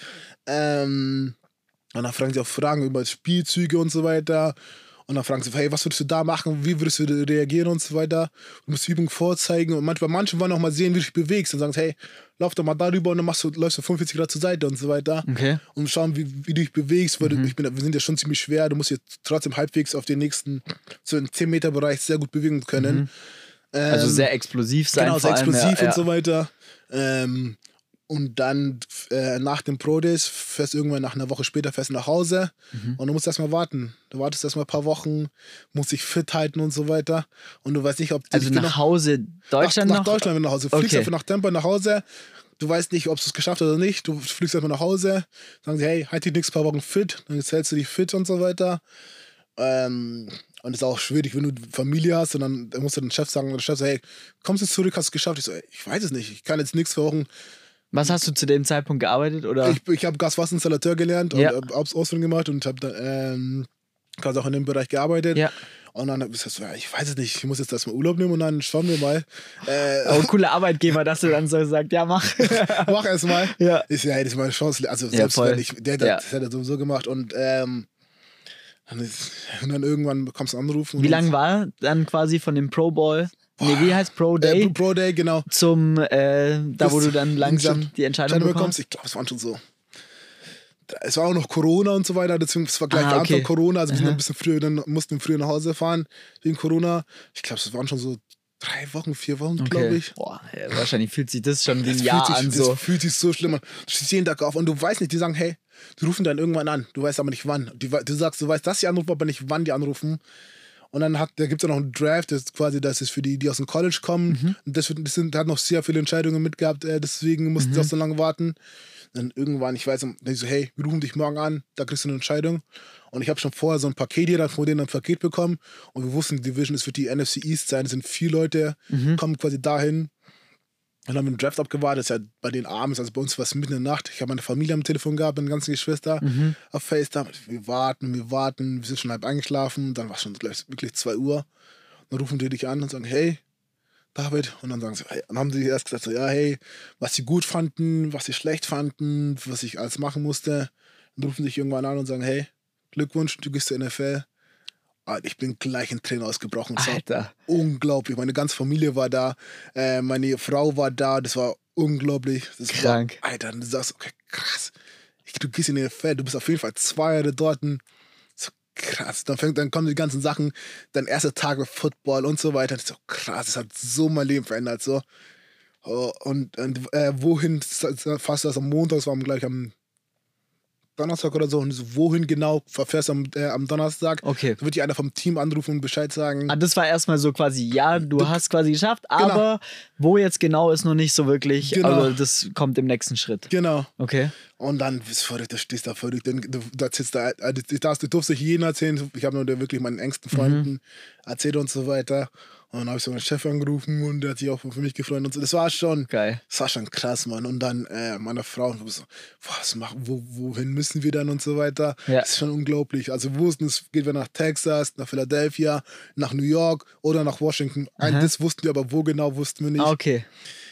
B: Ähm, und dann fragen sie auch Fragen über Spielzüge und so weiter. Und dann fragen sie, hey, was würdest du da machen? Wie würdest du reagieren und so weiter? Du musst die Übung vorzeigen. Und manchmal, manche wollen auch mal sehen, wie du dich bewegst. Und sagen, hey, lauf doch mal darüber und dann machst du, läufst du fünfundvierzig Grad zur Seite und so weiter.
A: Okay.
B: Und schauen, wie, wie du dich bewegst. Weil
A: Mhm.
B: du, ich bin, wir sind ja schon ziemlich schwer. Du musst jetzt trotzdem halbwegs auf den nächsten, so im zehn Meter Bereich sehr gut bewegen können.
A: Mhm. Also
B: Ähm,
A: sehr explosiv sein.
B: Genau,
A: vor
B: sehr
A: allem,
B: explosiv
A: ja,
B: und so weiter. Ähm, Und dann äh, nach dem Pro Days fährst du irgendwann nach einer Woche später fährst du nach Hause mhm. und du musst erstmal warten. Du wartest erstmal ein paar Wochen, musst dich fit halten und so weiter. Und du weißt nicht, ob...
A: Also nach Hause Deutschland
B: nach,
A: noch?
B: Nach Deutschland wenn du nach Hause. Du fliegst
A: okay.
B: einfach nach Tampa nach Hause. Du weißt nicht, ob du es geschafft hast oder nicht. Du fliegst einfach nach Hause. Sagen sie, hey, halt dich nächste paar Wochen fit. Dann hältst du dich fit und so weiter. Ähm, und es ist auch schwierig, wenn du Familie hast und dann, dann musst du den Chef sagen, der Chef sagt, hey, kommst du zurück, hast du es geschafft? Ich so, ey, ich weiß es nicht. Ich kann jetzt nichts für Wochen...
A: Was hast du zu dem Zeitpunkt gearbeitet? Oder?
B: Ich, ich habe Gaswasserinstallateur gelernt und
A: ja.
B: habe Ausbildung gemacht und habe dann ähm, quasi auch in dem Bereich gearbeitet. Ja. Und dann habe ich gesagt, ja, ich weiß es nicht, ich muss jetzt erstmal Urlaub nehmen und dann schauen wir mal. Äh,
A: oh, cooler Arbeitgeber, dass du dann so sagst, ja, mach.
B: mach erst mal.
A: Ja.
B: Ich, ja, das ist meine Chance. Also
A: ja,
B: selbst
A: voll.
B: wenn ich, der, der ja. das hat er sowieso gemacht und ähm, dann, ist, und dann irgendwann bekommst du einen Anruf.
A: Wie lange war dann quasi von dem Pro Bowl? Nee, wie heißt Pro Day?
B: Äh, Pro Day, genau.
A: Zum, äh, da wo du dann langsam die Entscheidung bekommst? bekommst?
B: Ich glaube, es waren schon so. Es war auch noch Corona und so weiter, deswegen es war gleich
A: ah,
B: der
A: okay.
B: Anfang Corona, also wir sind ein bisschen früher, dann mussten wir früher nach Hause fahren wegen Corona. Ich glaube, es waren schon so drei Wochen, vier Wochen, okay. glaube ich.
A: Boah, ja, wahrscheinlich fühlt sich das schon wie ein
B: das
A: Jahr
B: sich,
A: an.
B: Das
A: so.
B: fühlt sich so schlimm an. Du stehst jeden Tag auf und du weißt nicht, die sagen, hey, die rufen dann irgendwann an, du weißt aber nicht wann. Die, du sagst, du weißt, dass sie anrufen, aber nicht wann die anrufen. Und dann hat, da gibt es ja noch einen Draft, das ist quasi, das ist für die, die aus dem College kommen. Mhm. Und das, das sind, hat noch sehr viele Entscheidungen mitgehabt, äh, deswegen mussten mhm. sie auch so lange warten. Dann irgendwann, ich weiß, dann ich so, hey, wir rufen dich morgen an, da kriegst du eine Entscheidung. Und ich habe schon vorher so ein Paket hier, von denen ein Paket bekommen. Und wir wussten, die Division ist für die N F C East sein. Es sind vier Leute, mhm. kommen quasi dahin. Und dann haben wir den Draft abgewartet. Das ist ja bei den abends, also bei uns war es mitten in der Nacht. Ich habe meine Familie am Telefon gehabt, meine ganzen Geschwister mhm. auf FaceTime. Wir warten, wir warten, wir sind schon halb eingeschlafen. Dann war es schon gleich wirklich zwei Uhr. Dann rufen die dich an und sagen, hey, David. Und dann sagen sie, hey, dann haben sie erst gesagt, so, ja, hey, was sie gut fanden, was sie schlecht fanden, was ich alles machen musste. Dann rufen sie dich irgendwann an und sagen, hey, Glückwunsch, du gehst zur N F L. Ich bin gleich in Tränen ausgebrochen. Das
A: Alter.
B: War unglaublich. Meine ganze Familie war da, äh, meine Frau war da, das war unglaublich. Das
A: Krank.
B: War, Alter, du sagst, okay, krass. Ich, du gehst in die N F L, du bist auf jeden Fall zwei Jahre dort. So krass. Dann, fängt, dann kommen die ganzen Sachen, dein erster Tag mit Football und so weiter. Das ist so krass, das hat so mein Leben verändert. So. Und, und äh, wohin, fast das am Montag, das war gleich am Donnerstag oder so, und so, wohin genau verfährst du am, äh, am Donnerstag?
A: Okay.
B: Da wird dir einer vom Team anrufen und Bescheid sagen.
A: Ah, das war erstmal so quasi, ja, du, du hast quasi geschafft, genau. aber wo jetzt genau ist noch nicht so wirklich, genau. Also das kommt im nächsten Schritt.
B: Genau.
A: Okay.
B: Und dann bist du verrückt, da stehst du da verrückt, du, du, da, da, du darfst nicht jedem erzählen, ich habe nur wirklich meinen engsten Freunden mhm. erzählt und so weiter. Und dann habe ich so meinen Chef angerufen und der hat sich auch für mich gefreut und so. Das war schon,
A: geil.
B: Das war schon krass, Mann. Und dann äh, meine Frau so, was machen, wo, wohin müssen wir dann und so weiter. Ja. Das ist schon unglaublich. Also wir wussten, es geht wir nach Texas, nach Philadelphia, nach New York oder nach Washington. Aha. Das wussten wir, aber wo genau wussten wir nicht.
A: Ah, okay.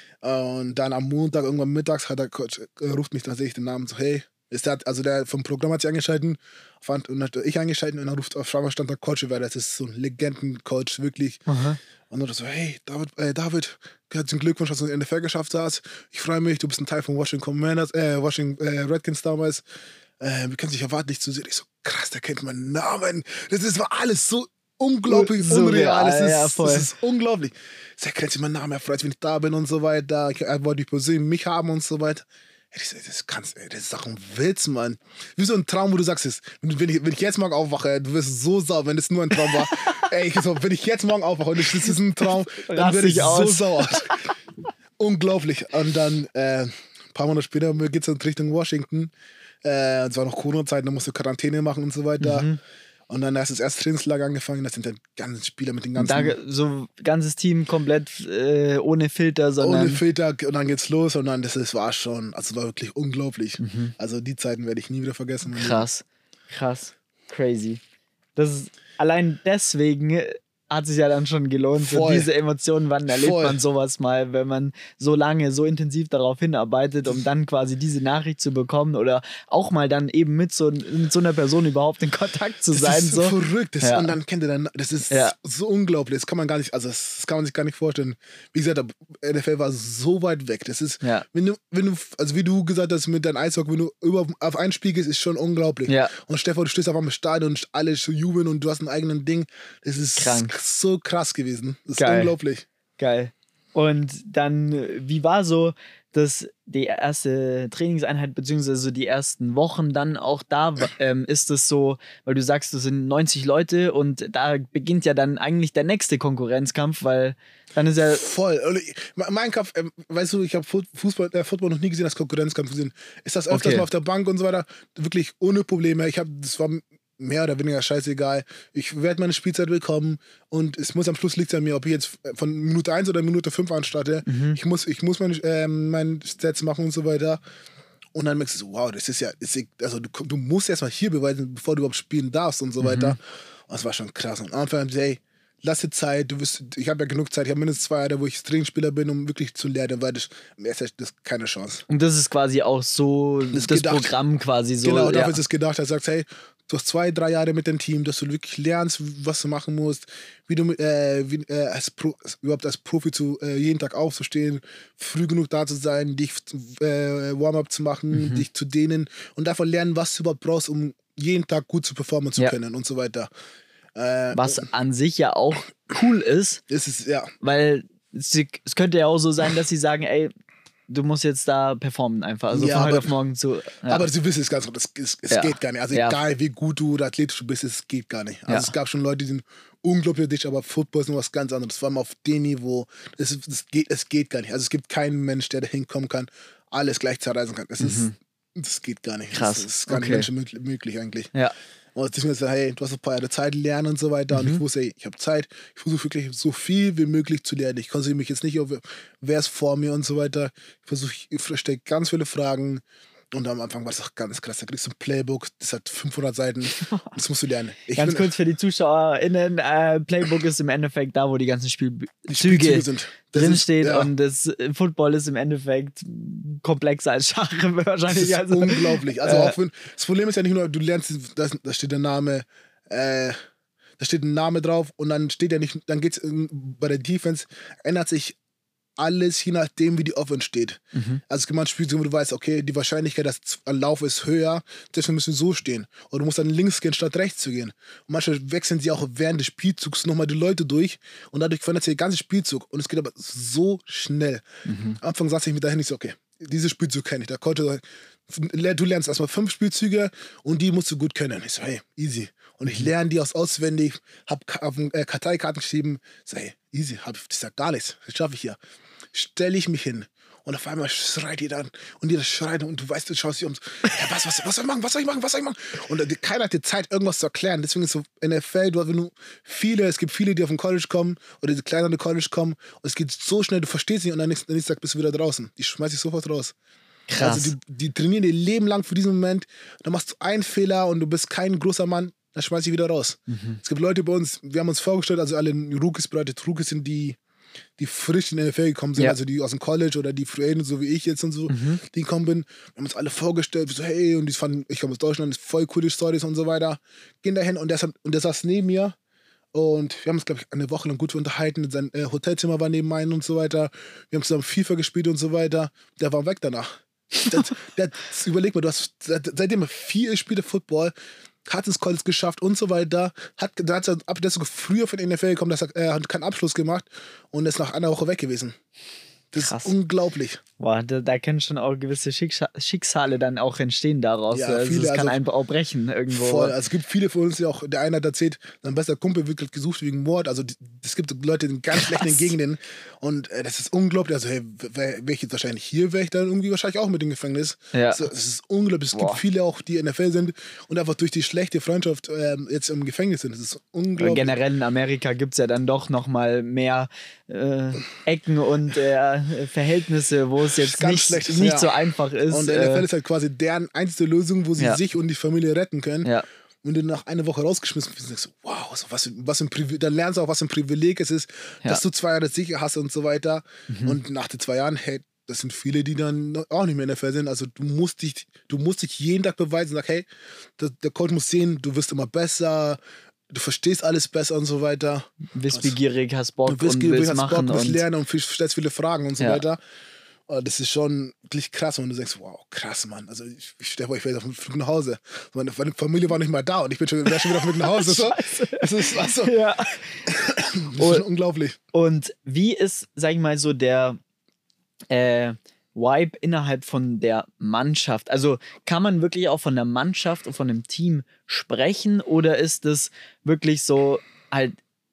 B: Und dann am Montag, irgendwann mittags, hat der Coach, äh, ruft mich tatsächlich den Namen so, hey, ist der, also der vom Programm hat sich eingeschalten fand, und hat ich eingeschalten und dann ruft auf einmal stand der Coach, weil das ist so ein Legendencoach, wirklich. Aha. Und dann so, hey, David, äh, David, herzlichen Glückwunsch, dass du in den N F L geschafft hast. Ich freue mich, du bist ein Teil von Washington Commanders, äh, Washington äh, Redskins damals. Äh, wir können dich erwarten, dich zu sehen. Ich so, krass, der kennt meinen Namen. Das ist, war alles so unglaublich so unreal. Das ist, ja, das ist unglaublich. Er kennt sich meinen Namen, er freut sich, wenn ich da bin und so weiter. Er wollte dich persönlich mich haben und so weiter. Ich so, das kannst ey, das ist doch ein Witz, Mann. Wie so ein Traum, wo du sagst, wenn ich, wenn ich jetzt morgen aufwache, du wirst so sauer, wenn es nur ein Traum war. Ey, so, wenn ich jetzt morgen aufwache und das ist ein Traum, dann werde ich aus. so sauer. Unglaublich. Und dann, äh, ein paar Monate später geht es dann Richtung Washington. Äh, es war noch Corona-Zeit, dann musst du Quarantäne machen und so weiter. Mhm. Und dann hast du das erste Trainingslager angefangen, das sind dann ganzen Spieler mit den ganzen... Da,
A: so ganzes Team komplett äh, ohne Filter, sondern...
B: Ohne Filter und dann geht's los und dann, das, das war schon, also war wirklich unglaublich. Mhm. Also die Zeiten werde ich nie wieder vergessen.
A: Krass, krass, crazy. Das ist, allein deswegen hat sich ja dann schon gelohnt. So diese Emotionen, wann erlebt Voll. man sowas mal, wenn man so lange, so intensiv darauf hinarbeitet, um dann quasi diese Nachricht zu bekommen oder auch mal dann eben mit so, mit so einer Person überhaupt in Kontakt zu
B: das
A: sein.
B: Das ist so verrückt. Das,
A: ja.
B: Und dann kennt ihr dann, das ist ja. so unglaublich. Das kann man gar nicht, also das kann man sich gar nicht vorstellen. Wie gesagt, der N F L war so weit weg. Das ist, ja. wenn du, wenn du, also wie du gesagt hast, mit deinem Eishockey, wenn du über, auf einen Spiel gehst, ist schon unglaublich. Ja. Und Stefan, du stehst auf einem Stadion und alle jubeln und du hast ein eigenes Ding. Das ist
A: krank.
B: So krass gewesen. Das ist
A: Geil.
B: unglaublich.
A: Geil. Und dann, wie war so das, die erste Trainingseinheit, beziehungsweise so die ersten Wochen dann auch da? Ähm, ist es so, weil du sagst, es sind neunzig Leute und da beginnt ja dann eigentlich der nächste Konkurrenzkampf, weil dann ist ja...
B: Voll. Mein Kampf, äh, weißt du, ich habe Fußball, äh, Football noch nie gesehen als Konkurrenzkampf gesehen. Ist das öfters
A: Okay.
B: mal auf der Bank und so weiter, wirklich ohne Probleme. Ich habe, das war mehr oder weniger scheißegal. Ich werde meine Spielzeit bekommen und es muss am Schluss liegt es an mir, ob ich jetzt von Minute eins oder Minute fünf anstarte.
A: Mhm.
B: Ich muss, ich muss meine, äh, meine Stats machen und so weiter. Und dann merkst du so, wow, das ist ja, ist, also du, du musst erstmal hier beweisen, bevor du überhaupt spielen darfst und so weiter.
A: Mhm.
B: Und das war schon krass. Und am Anfang haben sie, hey, lass dir Zeit, du wirst, ich habe ja genug Zeit, ich habe mindestens zwei Jahre, wo ich Trainingsspieler bin, um wirklich zu lernen, weil das, das ist keine Chance.
A: Und das ist quasi auch so das, das Programm quasi so.
B: Genau, dafür
A: ja.
B: ist es gedacht, er sagt, hey, du hast zwei, drei Jahre mit dem Team, dass du wirklich lernst, was du machen musst, wie du äh, wie, äh, als Pro, überhaupt als Profi zu äh, jeden Tag aufzustehen, früh genug da zu sein, dich äh, Warm-up zu machen, mhm. dich zu dehnen und davon lernen, was du überhaupt brauchst, um jeden Tag gut zu performen zu ja. können und so weiter. Äh,
A: was an sich ja auch cool ist,
B: ist es, ja.
A: weil es, es könnte ja auch so sein, dass sie sagen, ey, du musst jetzt da performen einfach. Also
B: ja,
A: von heute
B: aber,
A: auf morgen zu. Ja.
B: Aber sie wissen es ganz gut, es, es, es ja. geht gar nicht. Also ja. egal wie gut du oder athletisch du bist, es geht gar nicht. Also ja. es gab schon Leute, die sind unglaublich dicht, aber Football ist nur was ganz anderes. Vor allem auf dem Niveau. Es, es, geht, es geht gar nicht. Also es gibt keinen Mensch, der da hinkommen kann, alles gleich zerreißen kann. Das, mhm. ist, das geht gar nicht.
A: Krass.
B: Das ist gar nicht okay. Menschen möglich eigentlich.
A: Ja.
B: Und ich mir gesagt, hey, du hast ein paar Jahre Zeit, lernen und so weiter. Mhm. Und ich wusste, hey, ich habe Zeit, ich versuche wirklich so viel wie möglich zu lernen. Ich konzentriere mich jetzt nicht auf, wer ist vor mir und so weiter. Ich versuche, ich stelle ganz viele Fragen. Und am Anfang war das auch ganz krass. Da kriegst du ein Playbook, das hat fünfhundert Seiten. Das musst du lernen. Ich
A: ganz
B: bin,
A: kurz für die ZuschauerInnen: äh, Playbook ist im Endeffekt da, wo die ganzen Spielzüge
B: Spielzüge sind.
A: drinstehen.
B: Ja.
A: Und das Football ist im Endeffekt komplexer als Schach wahrscheinlich.
B: Das ist
A: also,
B: unglaublich. Also
A: äh,
B: auch wenn, das Problem ist ja nicht nur, du lernst, da, da steht der Name, äh, da steht ein Name drauf und dann steht ja nicht, dann geht's bei der Defense, ändert sich alles, je nachdem, wie die Offense steht. Mhm. Also es gibt manche Spiele, wo du weißt, okay, die Wahrscheinlichkeit, dass ein Lauf ist höher, deswegen müssen wir so stehen. Oder du musst dann links gehen, statt rechts zu gehen. Und manchmal wechseln sie auch während des Spielzugs nochmal die Leute durch und dadurch verändert sich der ganze Spielzug. Und es geht aber so schnell. Mhm. Am Anfang saß ich mir dahin, ich so, okay, dieses Spielzug kenne ich. Da konnte, du lernst erstmal fünf Spielzüge und die musst du gut können. Ich so, hey, easy. Und ich lerne die aus auswendig, hab auf äh, Karteikarten geschrieben, so, hey, easy, hab, das ist ja gar nichts, das schaffe ich ja. Stelle ich mich hin und auf einmal schreit die dann und die das schreit und du weißt, du schaust dich um, ja, was, was, was soll ich machen, was soll ich machen, was soll ich machen? Und äh, keiner hat die Zeit, irgendwas zu erklären. Deswegen ist so N F L, du, wenn du viele, es gibt viele, die auf dem College kommen oder die kleinere College kommen und es geht so schnell, du verstehst nicht und dann nächsten, nächsten Tag bist du wieder draußen. Die schmeiß ich sofort raus.
A: Krass.
B: Also die, die trainieren ihr Leben lang für diesen Moment, dann machst du einen Fehler und du bist kein großer Mann, dann schmeiß ich wieder raus. Mhm. Es gibt Leute bei uns, wir haben uns vorgestellt, also alle Rookies bedeutet, Rookies sind die, die frisch in den N F L gekommen sind, ja. also die aus dem College oder die Free Agent, so wie ich jetzt und so, mhm. die gekommen bin. Wir haben uns alle vorgestellt, so hey, und die fanden, ich komme aus Deutschland, voll coole Stories und so weiter. Gehen dahin und der, und der saß neben mir und wir haben uns, glaube ich, eine Woche lang gut unterhalten. Sein äh, Hotelzimmer war neben meinem und so weiter. Wir haben zusammen FIFA gespielt und so weiter. Der war weg danach. der, der, überleg mal, du hast seitdem er vier Spiele Football, hat es College geschafft und so weiter. Hat, da hat er ab der sogar früher für den N F L gekommen, dass er äh, hat keinen Abschluss gemacht und ist nach einer Woche weg gewesen. Das Krass. Ist unglaublich.
A: Boah, da, da können schon auch gewisse Schicksale, Schicksale dann auch entstehen daraus.
B: Ja,
A: also
B: viele,
A: das kann
B: also,
A: einen auch brechen irgendwo.
B: Voll. Also es gibt viele von uns, die auch, der eine hat erzählt, sein bester Kumpel wird gerade gesucht wegen Mord. Also es gibt Leute in ganz Krass. schlechten Gegenden und äh, das ist unglaublich. Also hey, wäre wär ich jetzt wahrscheinlich hier, wäre ich dann irgendwie wahrscheinlich auch mit im Gefängnis. Ja. Das, das ist unglaublich. Es Boah. gibt viele auch, die in der N F L sind und einfach durch die schlechte Freundschaft äh, jetzt im Gefängnis sind. Das ist unglaublich.
A: Generell in Amerika gibt es ja dann doch nochmal mehr äh, Ecken und äh, Verhältnisse, wo es jetzt nicht, schlecht, nicht ja. so einfach ist.
B: Und der N F L ist halt quasi deren einzige Lösung, wo sie ja. sich und die Familie retten können. Ja. Wenn du nach einer Woche rausgeschmissen bist, denkst du, wow, so was, was ein Privileg, dann lernst du auch, was ein Privileg es ist, ja. dass du zwei Jahre sicher hast und so weiter. Mhm. Und nach den zwei Jahren, hey, das sind viele, die dann auch nicht mehr in der N F L sind. Also du musst dich, du musst dich jeden Tag beweisen, sag, hey, der, der Coach muss sehen, du wirst immer besser, du verstehst alles besser und so weiter.
A: Wissbegierig, hast Bock
B: du
A: und willst
B: hast
A: machen.
B: Bock, willst
A: und
B: lernen und stellst viele Fragen und so
A: ja.
B: weiter. Und das ist schon wirklich krass, wenn du denkst, wow, krass, Mann. Also ich, ich stelle vor, ich wäre auf dem Flug nach Hause. Meine, meine Familie war nicht mal da und ich bin schon, wäre schon wieder auf dem Flug nach Hause. So. Das ist, also,
A: Ja.
B: das ist
A: Und-
B: schon unglaublich.
A: Und wie ist, sag ich mal, so der äh, Vibe innerhalb von der Mannschaft? Also kann man wirklich auch von der Mannschaft und von dem Team sprechen oder ist es wirklich so halt,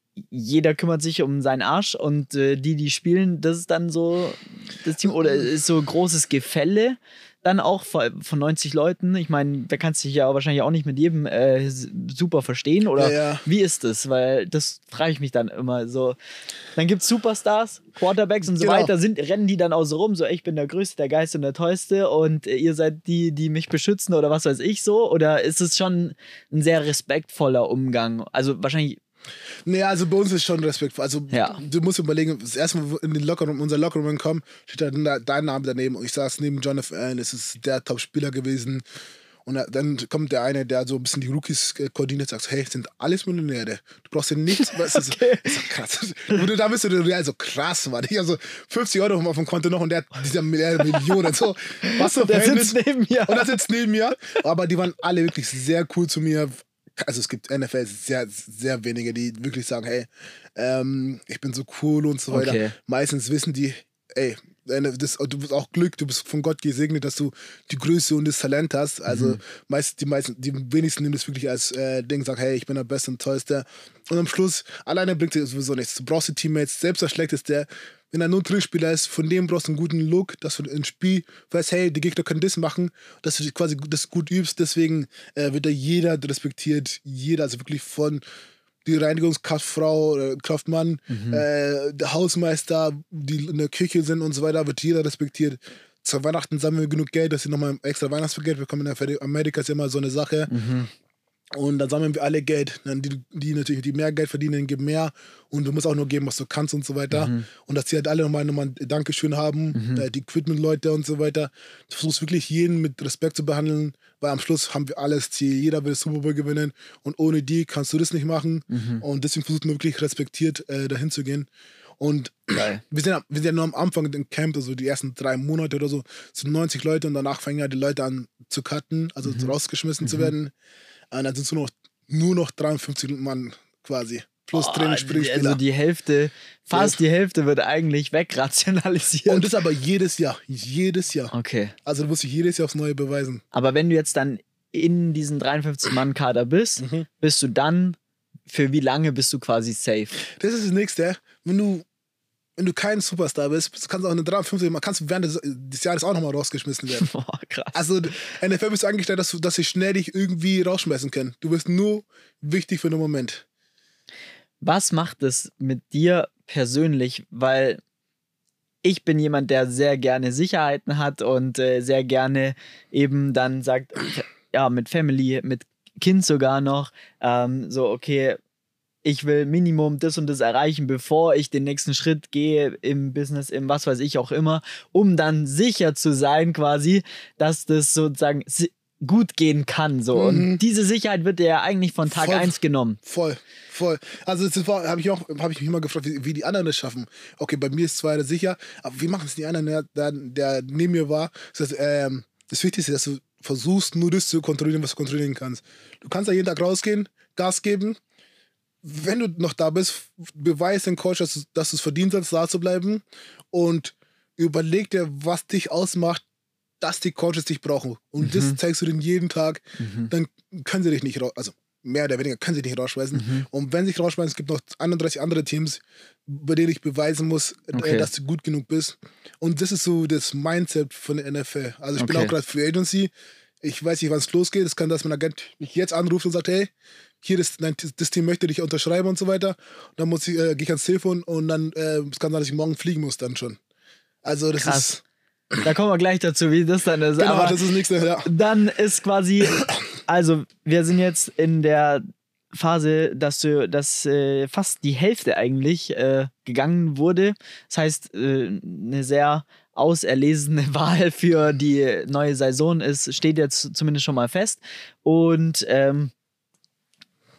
A: jeder kümmert sich um seinen Arsch und äh, die, die spielen, das ist dann so das Team oder ist so ein großes Gefälle dann auch von von neunzig Leuten? Ich meine, da kannst du dich ja wahrscheinlich auch nicht mit jedem äh, s- super verstehen oder
B: Ja, ja.
A: wie ist das? Weil das frage ich mich dann immer so. Dann gibt es Superstars, Quarterbacks und so
B: Genau.
A: weiter, sind, rennen die dann auch so rum, so ich bin der Größte, der Geilste und der Tollste und äh, ihr seid die, die mich beschützen oder was weiß ich so? Oder ist es schon ein sehr respektvoller Umgang? Also wahrscheinlich,
B: Nee, also bei uns ist schon respektvoll. Also
A: Ja.
B: du musst überlegen, das erste Mal, wo wir in den Lockerroom, unser Lockerroom kommen, steht da da dein Name daneben und ich saß neben Jonathan Allen, das ist der Top-Spieler gewesen. Und dann kommt der eine, der so ein bisschen die Rookies äh, koordiniert, sagt, hey, sind alles Millionäre. Du brauchst ja nichts. Weißt du, so,
A: Okay.
B: ist so krass. Und du, da bist du real so krass, Mann. Ich habe so fünfzig Euro auf dem Konto noch und der hat dieser Milliarde Millionen. So, was für
A: der
B: Verhältnis.
A: sitzt neben mir.
B: Und das sitzt neben mir. Aber die waren alle wirklich sehr cool zu mir. Also es gibt N F L sehr, sehr wenige, die wirklich sagen, hey, ähm, ich bin so cool und so weiter.
A: Okay.
B: Meistens wissen die, ey, das, du bist auch Glück, du bist von Gott gesegnet, dass du die Größe und das Talent hast. Also
A: Mhm.
B: meist, die meisten, die wenigsten nehmen das wirklich als äh, Ding, sagen, hey, ich bin der Beste und Tollste. Und am Schluss, alleine bringt dir sowieso nichts. Du brauchst die Teammates, selbst der Schlechteste. Wenn er nur ein Trickspieler ist, von dem brauchst du einen guten Look, dass du ins Spiel weißt, hey, die Gegner können das machen, dass du quasi das gut übst. Deswegen äh, wird da jeder respektiert, jeder, also wirklich von die Reinigungskraftfrau oder Kraftmann,
A: Mhm.
B: äh, der Hausmeister, die in der Küche sind und so weiter, wird jeder respektiert. Zu Weihnachten sammeln wir genug Geld, dass sie nochmal extra Weihnachtsgeld bekommen. In Amerika ist ja immer so eine Sache.
A: Mhm.
B: Und dann sammeln wir alle Geld. Dann die, die natürlich, die mehr Geld verdienen, geben mehr. Und du musst auch nur geben, was du kannst und so weiter.
A: Mhm.
B: Und dass die halt alle nochmal, nochmal ein Dankeschön haben,
A: Mhm.
B: äh, die Equipment-Leute und so weiter. Du versuchst wirklich jeden mit Respekt zu behandeln, weil am Schluss haben wir alles Ziel. Jeder will das Super Bowl gewinnen. Und ohne die kannst du das nicht machen.
A: Mhm.
B: Und deswegen versuchen wir wirklich respektiert äh, dahin zu gehen. Und
A: Geil.
B: wir sind, ja, wir sind ja nur am Anfang im Camp, also die ersten drei Monate oder so, sind neunzig Leute und danach fangen ja die Leute an zu cutten, also
A: Mhm.
B: rausgeschmissen zu
A: Mhm.
B: werden. Und dann sind es nur noch, nur noch dreiundfünfzig Mann quasi. Plus
A: Oh,
B: Training, Springspieler.
A: also die Hälfte, fast die Hälfte wird eigentlich wegrationalisiert.
B: Und das aber jedes Jahr. Jedes Jahr.
A: Okay.
B: Also du musst dich jedes Jahr aufs Neue beweisen.
A: Aber wenn du jetzt dann in diesen dreiundfünfzig-Mann-Kader bist,
B: Mhm.
A: bist du dann, für wie lange bist du quasi safe?
B: Das ist das Nächste. Wenn du, wenn du kein Superstar bist, kannst du auch eine dreiundfünfzig, Mann- kannst du während des, des Jahres auch nochmal rausgeschmissen werden.
A: Boah, krass.
B: Also N F L bist du angestellt, dass, du, dass sie schnell dich irgendwie rausschmeißen können. Du bist nur wichtig für den Moment.
A: Was macht es mit dir persönlich? Weil ich bin jemand, der sehr gerne Sicherheiten hat und äh, sehr gerne eben dann sagt, ja, mit Family, mit Kind sogar noch, ähm, so, okay, ich will Minimum das und das erreichen, bevor ich den nächsten Schritt gehe im Business, im was weiß ich auch immer, um dann sicher zu sein quasi, dass das sozusagen si- gut gehen kann. So.
B: Mhm.
A: Und diese Sicherheit wird dir ja eigentlich von Tag
B: Voll.
A: eins genommen.
B: Voll, voll. Also das habe ich auch, habe ich mich immer gefragt, wie, wie die anderen das schaffen. Okay, bei mir ist zwar sicher, aber wie machen es die anderen, der, der, der neben mir war? Das, heißt, ähm, das Wichtigste ist, dass du versuchst, nur das zu kontrollieren, was du kontrollieren kannst. Du kannst ja jeden Tag rausgehen, Gas geben. Wenn du noch da bist, beweis den Coach, dass du dass du es verdient hast, da zu bleiben. Und überleg dir, was dich ausmacht, dass die Coaches dich brauchen. Und
A: Mhm.
B: das zeigst du denen jeden Tag.
A: Mhm.
B: Dann können sie dich nicht raus, also mehr oder weniger können sie dich nicht rausschmeißen.
A: Mhm.
B: Und wenn sie dich rausschmeißen, es gibt noch einunddreißig andere Teams, bei denen ich beweisen muss, äh,
A: Okay.
B: dass du gut genug bist. Und das ist so das Mindset von der N F L. Also ich bin
A: Okay.
B: auch gerade Free Agency. Ich weiß nicht, wann es losgeht. Es kann, dass mein Agent mich jetzt anruft und sagt, hey, hier ist dein, das Team möchte dich unterschreiben und so weiter. Und dann muss ich, äh, gehe ich ans Telefon und dann äh, es kann sein, dass ich morgen fliegen muss dann schon. Also das
A: Krass.
B: ist
A: Da kommen wir gleich dazu, wie das dann ist.
B: genau,
A: Aber
B: das ist das nächste. Ja.
A: dann ist quasi, also wir sind jetzt in der Phase, dass, du, dass äh, fast die Hälfte eigentlich äh, gegangen wurde. Das heißt, äh, eine sehr auserlesene Wahl für die neue Saison ist, steht jetzt zumindest schon mal fest. Und ähm,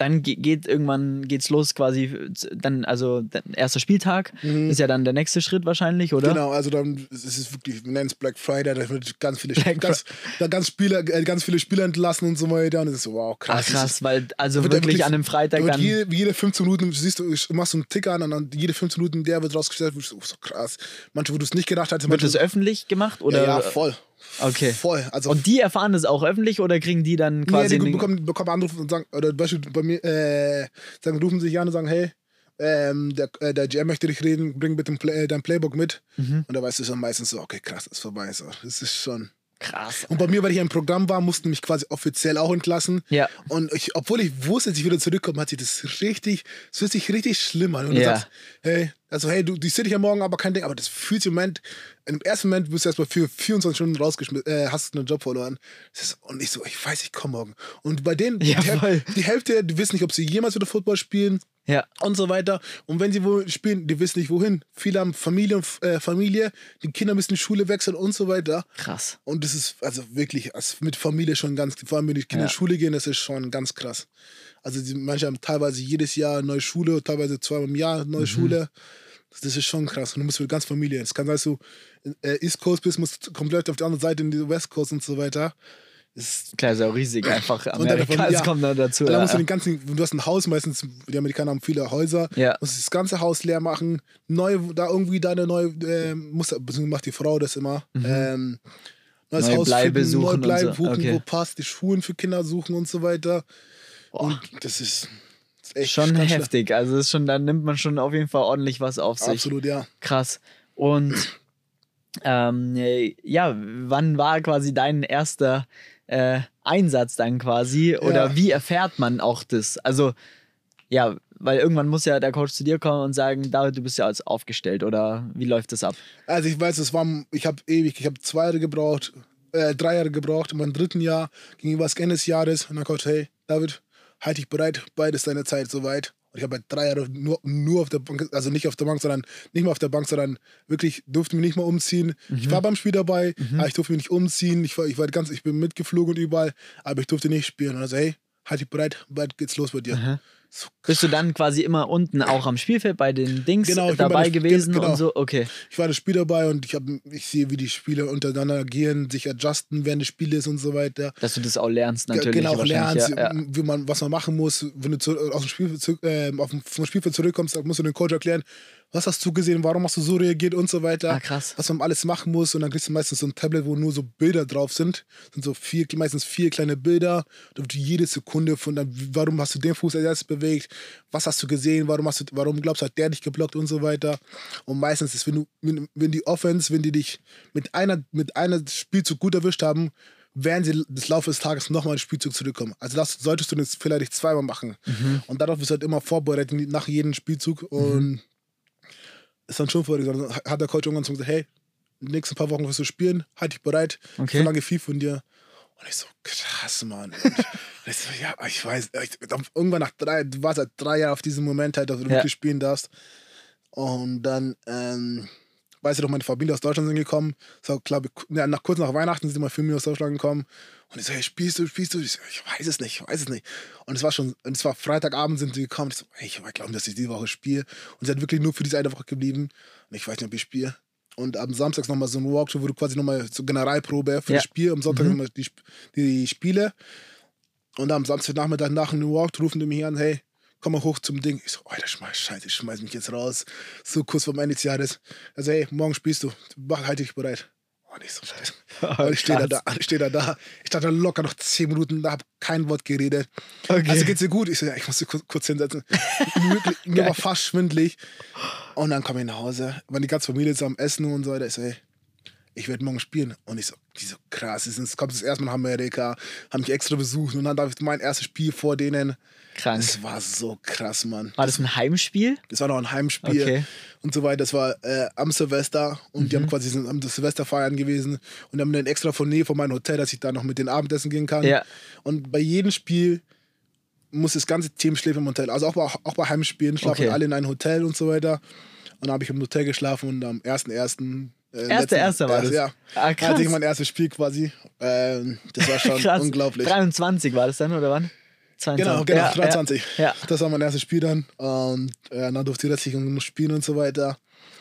A: dann ge- geht irgendwann geht's los quasi, dann, also der erster Spieltag
B: Mhm.
A: ist ja dann der nächste Schritt wahrscheinlich, oder?
B: Genau, also dann es ist es wirklich, wir nennen es Black Friday, da wird ganz viele
A: Black
B: ganz, da ganz, Spieler, äh, ganz viele Spieler entlassen und so weiter. Und das ist so, wow,
A: Ach
B: krass.
A: krass, weil also
B: wird
A: wirklich,
B: wirklich-
A: an einem Freitag
B: Da wird
A: dann.
B: jede, jede fünfzehn Minuten, siehst du, ich- machst so einen Ticker an und dann jede fünfzehn Minuten, der wird rausgestellt, wo du so, oh, so krass. Manche, wo du es nicht gedacht hast,
A: Wird
B: manche,
A: das öffentlich gemacht? Oder?
B: ja, ja, voll.
A: Okay.
B: Voll. Also
A: Und die erfahren das auch öffentlich oder kriegen die dann
B: nee,
A: quasi.
B: die
A: einen-
B: bekommen, bekommen Anrufe und sagen, oder Beispiel bei mir, äh, sagen, rufen sich an und sagen, hey, ähm, der, äh, der G M möchte dich reden, bring bitte ein Play, äh, dein Playbook mit.
A: Mhm.
B: Und da weißt du schon meistens so, okay, krass, ist vorbei. So. Das ist schon.
A: Krass.
B: Und bei mir, weil ich im Programm war, mussten mich quasi offiziell auch entlassen.
A: Ja.
B: Und ich, obwohl ich wusste, dass ich wieder zurückkomme, hat sich das richtig, es fühlt sich richtig schlimm an. Und
A: Ja.
B: du sagst, hey, also hey, du, ich sehe dich ja morgen, aber kein Ding, aber das fühlt sich im Moment, im ersten Moment bist du erstmal für vierundzwanzig Stunden rausgeschmissen, äh, hast einen Job verloren. Das ist, und ich so, ich weiß, ich komme morgen. Und bei denen,
A: Ja,
B: die, Häl-
A: voll.
B: die Hälfte, die wissen nicht, ob sie jemals wieder Football spielen.
A: Ja.
B: Und so weiter. Und wenn sie wo spielen, die wissen nicht wohin. Viele haben Familie, und, äh, Familie, die Kinder müssen die Schule wechseln und so weiter.
A: Krass.
B: Und das ist also wirklich also mit Familie schon ganz, vor allem wenn die Kinder
A: Ja.
B: in die Schule gehen, das ist schon ganz krass. Also die, manche haben teilweise jedes Jahr eine neue Schule, teilweise zweimal im Jahr eine neue
A: Mhm.
B: Schule. Das, das ist schon krass. Und du musst mit ganz Familie. Es kann sein, dass du äh, East Coast bist, musst komplett auf die andere Seite in die West Coast und so weiter. Das ist
A: Klar, ist ja auch riesig einfach.
B: deine
A: Amerika,
B: Familie-
A: das
B: ja.
A: kommt dann dazu.
B: da
A: Ja.
B: musst du den ganzen, du hast ein Haus, meistens, die Amerikaner haben viele Häuser,
A: Ja.
B: musst das ganze Haus leer machen, neue, da irgendwie deine neue, äh, muss, beziehungsweise macht die Frau das immer, ähm, neues
A: Neue
B: Haus
A: Bleibe
B: finden,
A: suchen
B: neue
A: und
B: Bleibe
A: so.
B: suchen,
A: Okay.
B: wo passt, die Schulen für Kinder suchen und so weiter.
A: Boah.
B: Und das ist, das ist echt
A: Schon
B: ganz schlimm.
A: heftig. Also ist schon, da nimmt man schon auf jeden Fall ordentlich was auf sich.
B: Absolut, ja.
A: Krass. Und ähm, äh, ja, wann war quasi dein erster äh, Einsatz dann quasi? Oder
B: Ja.
A: wie erfährt man auch das? Also, ja, weil irgendwann muss ja der Coach zu dir kommen und sagen, David, du bist ja als aufgestellt, oder wie läuft das ab?
B: Also ich weiß, es war, ich habe ewig, ich habe zwei Jahre gebraucht, äh, drei Jahre gebraucht, in meinem dritten Jahr ging was Ende des Jahres und dann Coach, hey, David, halt dich bereit, beides deine Zeit soweit. Und ich habe halt drei Jahre nur, nur auf der Bank, also nicht auf der Bank, sondern nicht mal auf der Bank, sondern wirklich durfte mich nicht mal umziehen. Ich war beim Spiel dabei, aber ich durfte mich nicht umziehen. Ich war, ich war ganz, ich bin mitgeflogen und überall, aber ich durfte nicht spielen. Und also, hey, halt dich bereit, bald geht's los bei dir.
A: Aha.
B: So
A: Bist du dann quasi immer unten auch am Spielfeld bei den Dings
B: Genau, ich bin
A: dabei
B: bei der-
A: gewesen
B: genau.
A: und so? Okay.
B: Ich war das Spiel dabei und ich, hab, ich sehe, wie die Spieler untereinander agieren, sich adjusten während des Spieles und so weiter.
A: Dass du das auch lernst
B: Ge-
A: natürlich.
B: genau,
A: wahrscheinlich,
B: lernst,
A: ja, ja.
B: Wie man, was man machen muss. Wenn du zu, aus dem Spiel, zu, äh, auf dem, vom Spielfeld zurückkommst, dann musst du den Coach erklären, was hast du gesehen, warum hast du so reagiert und so weiter.
A: Ah, krass.
B: Was man alles machen muss. Und dann kriegst du meistens so ein Tablet, wo nur so Bilder drauf sind. Das sind so vier, meistens vier kleine Bilder. Da wird jede Sekunde von dann, warum hast du den Fuß als erstes bewegt, was hast du gesehen, warum, hast du, warum glaubst du, hat der dich geblockt und so weiter. Und meistens ist, wenn du, wenn, wenn die Offense, wenn die dich mit einer, mit einer Spielzug gut erwischt haben, werden sie des Laufe des Tages nochmal ins Spielzug zurückkommen. Also das solltest du jetzt vielleicht zweimal machen.
A: Mhm.
B: Und darauf bist du halt immer vorbereitet nach jedem Spielzug. Und
A: Mhm.
B: ist dann schon vorgesagt. Dann hat der Coach irgendwann so gesagt, hey, in den nächsten paar Wochen wirst du spielen, halt dich bereit, ich
A: Okay.
B: verlange viel von dir. Und ich so, krass, Mann. Und ich so, ja, ich weiß, ich, irgendwann nach drei, du warst seit drei Jahren auf diesem Moment halt, dass du
A: Ja.
B: wirklich spielen darfst. Und dann, ähm, weißt du doch, meine Familie aus Deutschland sind gekommen. So, glaub, ja, nach, kurz nach Weihnachten sind meine Familie aus Deutschland gekommen. Und ich so, hey, spielst du, spielst du? Ich so, ich weiß es nicht, ich weiß es nicht. Und es war schon, und es war Freitagabend sind sie gekommen. Ich so, hey, ich glaube, dass ich diese Woche spiele. Und sie hat wirklich nur für diese eine Woche geblieben. Und ich weiß nicht, ob ich spiele. Und am Samstag nochmal so ein Walkthrough, wo du quasi nochmal so Generalprobe für
A: Ja.
B: das Spiel. Am Sonntag
A: Mhm.
B: nochmal die, die Spiele. Und am Samstagnachmittag nach einem Walkthrough rufen die mich an, hey, komm mal hoch zum Ding. Ich so, Alter, schmeiß, scheiße, ich schmeiß mich jetzt raus. So kurz vor Ende des Jahres. Also, hey, morgen spielst du. Mach, halt dich bereit. Und ich so, scheiße. Und ich stehe da, da, ich stehe da, da. Ich stand da locker noch zehn Minuten da, hab kein Wort geredet.
A: Okay.
B: Also geht's dir gut? Ich so, ja, ich muss kurz, kurz hinsetzen. Wirklich, mir war fast schwindelig. Und dann komme ich nach Hause, waren die ganze Familie so am Essen und so weiter. Ich so, hey, ich werde morgen spielen. Und ich so, die so krass, es kommt das erste Mal nach Amerika, haben mich extra besucht und dann darf ich mein erstes Spiel vor denen.
A: Krank.
B: Das war so krass, Mann.
A: War das ein Heimspiel?
B: Das war noch ein Heimspiel
A: Okay.
B: und so weiter. Das war äh, am Silvester und die haben quasi sind am Silvester feiern gewesen und haben dann extra von Nähe von meinem Hotel, dass ich da noch mit den Abendessen gehen kann.
A: Ja.
B: Und bei jedem Spiel muss das ganze Team schläfen im Hotel. Also auch bei, auch bei Heimspielen schlafen
A: Okay.
B: alle in einem Hotel und so weiter. Und dann habe ich im Hotel geschlafen und am ersten ersten Äh,
A: Erster,
B: letzten-
A: erster war das?
B: Ja.
A: Ah, krass.
B: Hatte ich mein erstes Spiel quasi. Ähm, das war schon
A: Krass.
B: unglaublich.
A: dreiundzwanzig war das dann, oder wann? zweiundzwanzig.
B: Genau, genau,
A: ja,
B: dreiundzwanzig.
A: Ja, ja.
B: Das war mein erstes Spiel dann. Und äh, dann durfte ich restlich noch spielen und so weiter.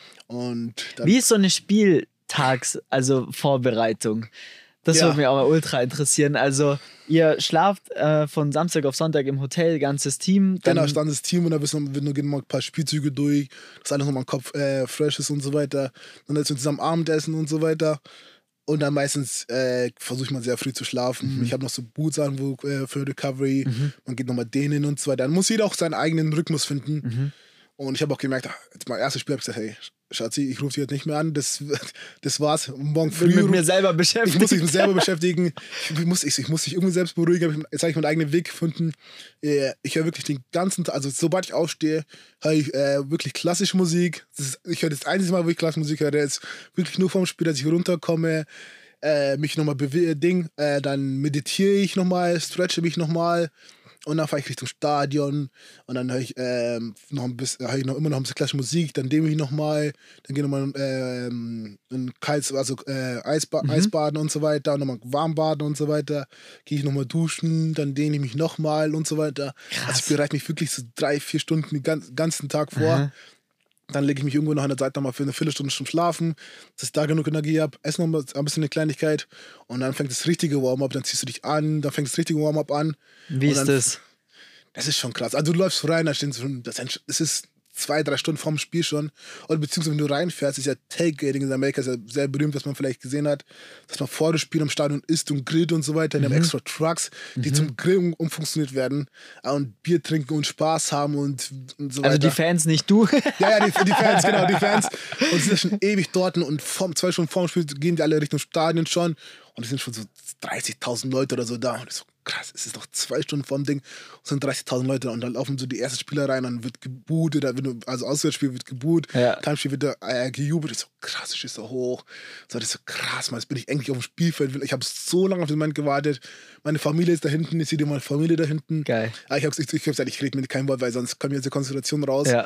B: Und dann,
A: Wie ist so eine Spieltags-, also Vorbereitung? Das
B: Ja.
A: würde mich auch mal ultra interessieren. Also, ihr schlaft äh, von Samstag auf Sonntag im Hotel, ganzes Team. Dann
B: Genau, stand das Team und da wissen wir, wir gehen mal ein paar Spielzüge durch, dass alles nochmal im Kopf äh, fresh ist und so weiter. Dann essen wir zusammen Abendessen und so weiter. Und dann meistens äh, versuche ich mal sehr früh zu schlafen.
A: Mhm.
B: Ich habe noch so Boots an wo, äh, für Recovery.
A: Mhm.
B: Man geht nochmal dehnen und so weiter. Dann muss jeder auch seinen eigenen Rhythmus finden.
A: Mhm.
B: Und ich habe auch gemerkt, ach, jetzt mein erstes Spiel habe ich gesagt, hey, Schatzi, ich rufe dich jetzt nicht mehr an, das, das war's. Morgen
A: bin
B: früh
A: mit mir
B: ruf-
A: selber
B: ich
A: beschäftigt.
B: muss mich selber beschäftigen. Ich muss, ich, ich muss mich irgendwie selbst beruhigen. Hab ich- Jetzt habe ich meinen eigenen Weg gefunden. Äh, Ich höre wirklich den ganzen Tag, also sobald ich aufstehe, höre ich äh, wirklich klassische Musik. Das ist, ich höre das einzige Mal, wo ich klassische Musik höre, ist wirklich nur vom Spiel, dass ich runterkomme, äh, mich nochmal bewege, Ding, äh, dann meditiere ich nochmal, stretche mich nochmal. Und dann fahre ich Richtung Stadion und dann höre ich, ähm, noch ein bisschen, höre ich noch immer noch ein bisschen klassische Musik, dann dehne ich nochmal, dann gehe nochmal ähm, in Kalt, also äh, Eisba
A: Mhm.
B: Eisbaden und so weiter, und nochmal warm baden und so weiter, gehe ich nochmal duschen, dann dehne ich mich nochmal und so weiter.
A: Krass.
B: Also ich bereite mich wirklich so drei, vier Stunden den gan- ganzen Tag vor.
A: Aha.
B: Dann lege ich mich irgendwo noch an der Seite nochmal für eine Viertelstunde zum Schlafen, dass ich da genug Energie habe, esse noch mal ein bisschen eine Kleinigkeit und dann fängt das richtige Warm-up, dann ziehst du dich an, dann fängt das richtige Warm-up an.
A: Wie
B: Und
A: ist
B: dann-
A: das?
B: Das ist schon krass. Also du läufst rein, da stehen so, das das ist zwei, drei Stunden vorm Spiel schon. Oder beziehungsweise wenn du reinfährst, ist ja Tailgating in Amerika ist ja sehr berühmt, was man vielleicht gesehen hat, dass man vor dem Spiel am Stadion isst und grillt und so weiter. Die haben extra Trucks, die zum Grillen umfunktioniert werden und Bier trinken und Spaß haben und, und so weiter.
A: Also die Fans, nicht du.
B: Ja, ja, die, die Fans, genau, die Fans. Und sie sind schon ewig dort und vom, zwei Stunden vor dem Spiel gehen die alle Richtung Stadion schon. Und es sind schon so dreißigtausend Leute oder so da. Und ich so, krass, es ist noch zwei Stunden vorm Ding und sind dreißigtausend Leute da. Und dann laufen so die ersten Spieler rein und dann wird geboot. Oder wenn du, also Auswärtsspiel wird geboot,
A: Ja.
B: Heimspiel wird da äh, gejubelt. Ich so, krass, ich stehe so hoch. So, das ist so krass, man, jetzt bin ich endlich auf dem Spielfeld. Ich habe so lange auf den Moment gewartet. Meine Familie ist da hinten, ich sehe dir meine Familie da hinten.
A: Geil.
B: Ah, Ich habe ich, ich hab gesagt, ich rede mit keinem Wort, weil sonst kommt mir jetzt die Konzentration raus.
A: Ja.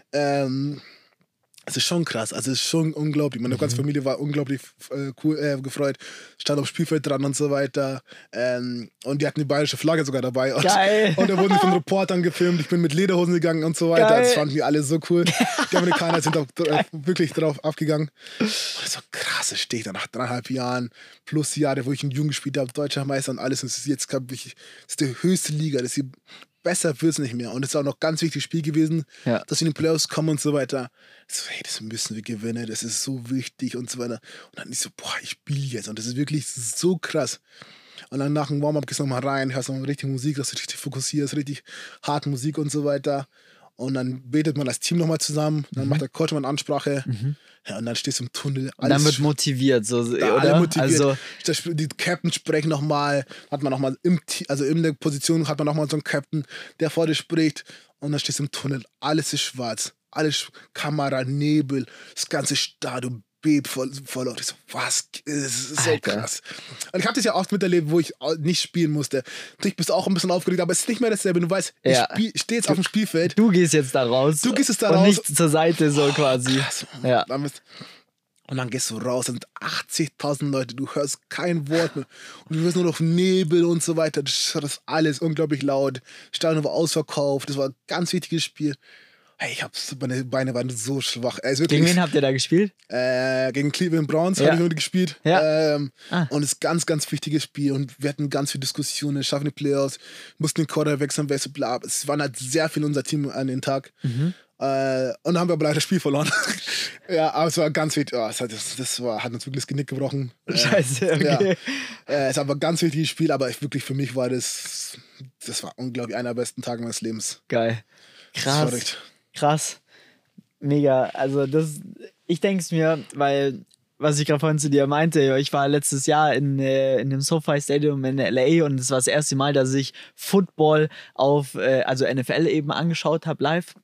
B: Ähm, es ist schon krass, also es ist schon unglaublich. Meine ganze Familie war unglaublich äh, cool, äh, gefreut, stand am Spielfeld dran und so weiter. Ähm, und die hatten die bayerische Flagge sogar dabei. Und,
A: Geil.
B: und da wurden die von Reportern gefilmt. Ich bin mit Lederhosen gegangen und so weiter.
A: Geil.
B: Das fanden die alle so cool. Die Amerikaner sind auch äh, wirklich drauf abgegangen. Und so krass, es steht da nach dreieinhalb Jahren, plus die Jahre, wo ich in Jugend gespielt habe, deutscher Meister und alles. Und es ist jetzt, glaube ich, das ist die höchste Liga. Das ist die, besser wird es nicht mehr. Und es ist auch noch ein ganz wichtiges Spiel gewesen,
A: Ja.
B: dass wir in die Playoffs kommen und so weiter. So, hey, das müssen wir gewinnen, das ist so wichtig und so weiter. Und dann ist so, boah, ich spiele jetzt. Und das ist wirklich so krass. Und dann nach dem Warm-up gehst du nochmal rein, hörst nochmal richtig Musik, dass du richtig fokussierst, richtig harte Musik und so weiter. Und dann betet man als Team nochmal zusammen, dann
A: Mhm.
B: macht der Coach mal eine Ansprache.
A: Mhm.
B: Ja, und dann stehst du im Tunnel.
A: Und dann wird
B: sch-
A: motiviert, so,
B: da, alle
A: oder?
B: motiviert.
A: Also,
B: Das Sp- die Captains sprechen nochmal, hat man nochmal im Te- also in der Position hat man nochmal so einen Captain, der vor dir spricht und dann stehst du im Tunnel. Alles ist schwarz. Alles sch- Kamera, Nebel, das ganze Stadion bebt voll, voll Leute. Ich so, was? Das ist so
A: Alter.
B: krass. Und ich habe das ja oft miterlebt, wo ich au- nicht spielen musste. Natürlich bist du auch ein bisschen aufgeregt, aber es ist nicht mehr dasselbe. Du weißt,
A: Ja.
B: ich, spiel- ich stehe jetzt auf dem Spielfeld.
A: du gehst jetzt da raus.
B: Du gehst jetzt da
A: und
B: raus.
A: nicht zur Seite, so quasi.
B: Krass.
A: Ja.
B: Dann bist- Und dann gehst du raus, dann sind achtzigtausend Leute, du hörst kein Wort mehr. Und du hörst nur noch Nebel und so weiter. Das das ist alles unglaublich laut. Stadion war ausverkauft, das war ein ganz wichtiges Spiel. Hey, ich hab so, meine Beine waren so schwach. Ey, ist wirklich,
A: Gegen wen habt ihr da gespielt?
B: äh, gegen Cleveland Browns
A: Ja.
B: habe ich heute gespielt.
A: Ja.
B: Ähm,
A: Ah.
B: Und es ist ein ganz, ganz wichtiges Spiel. Und wir hatten ganz viele Diskussionen, schaffen die Playoffs, mussten den Quarter wechseln, wer so bla. Es waren halt sehr viel unser Team an den Tag.
A: Mhm.
B: Äh, und dann haben wir aber leider das Spiel verloren. Ja, aber es war ganz wichtig. Oh, es hat, das, das war, hat uns wirklich das Genick gebrochen. Äh,
A: Scheiße, okay.
B: Ja. Äh, es war aber ein ganz wichtiges Spiel, aber ich, wirklich für mich war das, das war unglaublich einer der besten Tage meines Lebens.
A: Geil.
B: Das ist
A: Krass.
B: verrückt.
A: Krass. Mega. Also das, ich denke es mir, weil, was ich gerade vorhin zu dir meinte, ich war letztes Jahr in, äh, in dem SoFi Stadium in L A und es war das erste Mal, dass ich Football auf, äh, also N F L eben angeschaut habe live.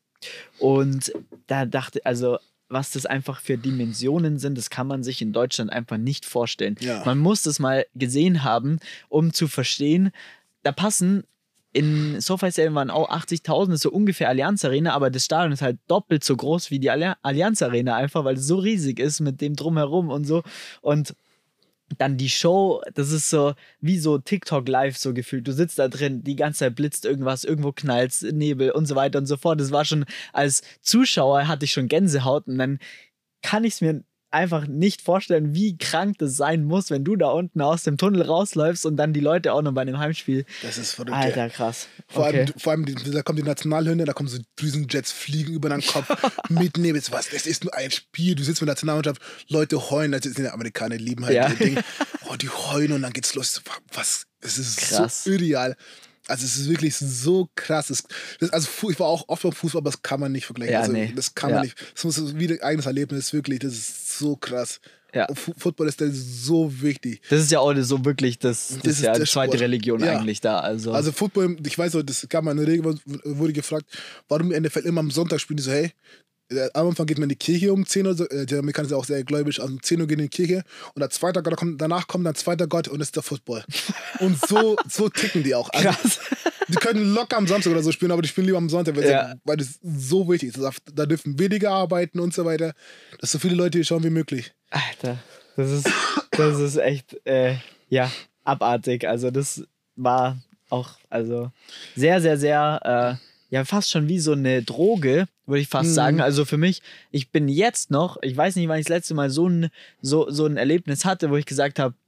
A: Und da dachte, also was das einfach für Dimensionen sind, das kann man sich in Deutschland einfach nicht vorstellen.
B: Ja.
A: Man muss das mal gesehen haben, um zu verstehen, da passen in SoFi Stadium waren auch achtzigtausend, das ist so ungefähr Allianz Arena, aber das Stadion ist halt doppelt so groß wie die Alli- Allianz Arena einfach, weil es so riesig ist mit dem Drumherum und so. Und dann die Show, das ist so wie so TikTok live so gefühlt. Du sitzt da drin, die ganze Zeit blitzt irgendwas, irgendwo knallt's, Nebel und so weiter und so fort. Das war schon, als Zuschauer hatte ich schon Gänsehaut und dann kann ich es mir einfach nicht vorstellen, wie krank das sein muss, wenn du da unten aus dem Tunnel rausläufst und dann die Leute auch noch bei einem Heimspiel.
B: Das ist verrückt.
A: Alter, krass.
B: Vor
A: Okay.
B: allem, vor allem die, da kommt die Nationalhymne, da kommen so Düsenjets fliegen über deinen Kopf mit Nebel. Was? Das ist nur ein Spiel. Du sitzt mit der Nationalmannschaft, Leute heulen. Das sind die Amerikaner, die lieben halt
A: Ja.
B: ihr Ding. Oh, die heulen und dann geht's los. Was? Es ist
A: Krass.
B: so irreal. Also es ist wirklich so krass. Das, das, also ich war auch oft beim Fußball, aber das kann man nicht vergleichen.
A: Ja,
B: also,
A: nee.
B: Das kann
A: Ja.
B: man nicht. Das muss wie ein eigenes Erlebnis, wirklich. Das ist so krass.
A: Ja.
B: Und Fu- Football ist dann so wichtig.
A: Das ist ja auch so wirklich das, das,
B: Das
A: ist
B: ist
A: ja
B: der
A: die zweite
B: Sport.
A: Religion
B: Ja.
A: eigentlich da. Also,
B: Also Football, ich weiß so, das gab mal eine Regel, wurde gefragt, warum im Endeffekt immer am Sonntag spielen. Die so, hey, äh, am Anfang geht man in die Kirche um zehn Uhr, so, äh, die Amerikaner sind auch sehr gläubig, also um zehn Uhr gehen in die Kirche und der zweite Gott, kommt, danach kommt dann zweiter Gott und das ist der Football. Und so, so ticken die auch. Also,
A: krass.
B: die können locker am Samstag oder so spielen, aber die spielen lieber am Sonntag, weil,
A: Ja.
B: sie, weil das so wichtig ist. Da, da dürfen weniger arbeiten und so weiter, dass so viele Leute hier schauen wie möglich.
A: Alter, das ist, das ist echt, äh, ja, abartig. Also das war auch, also sehr, sehr, sehr, äh, ja, fast schon wie so eine Droge, würde ich fast
B: Mhm.
A: sagen. Also für mich, ich bin jetzt noch, ich weiß nicht, wann ich das letzte Mal so ein, so, so ein Erlebnis hatte, wo ich gesagt habe,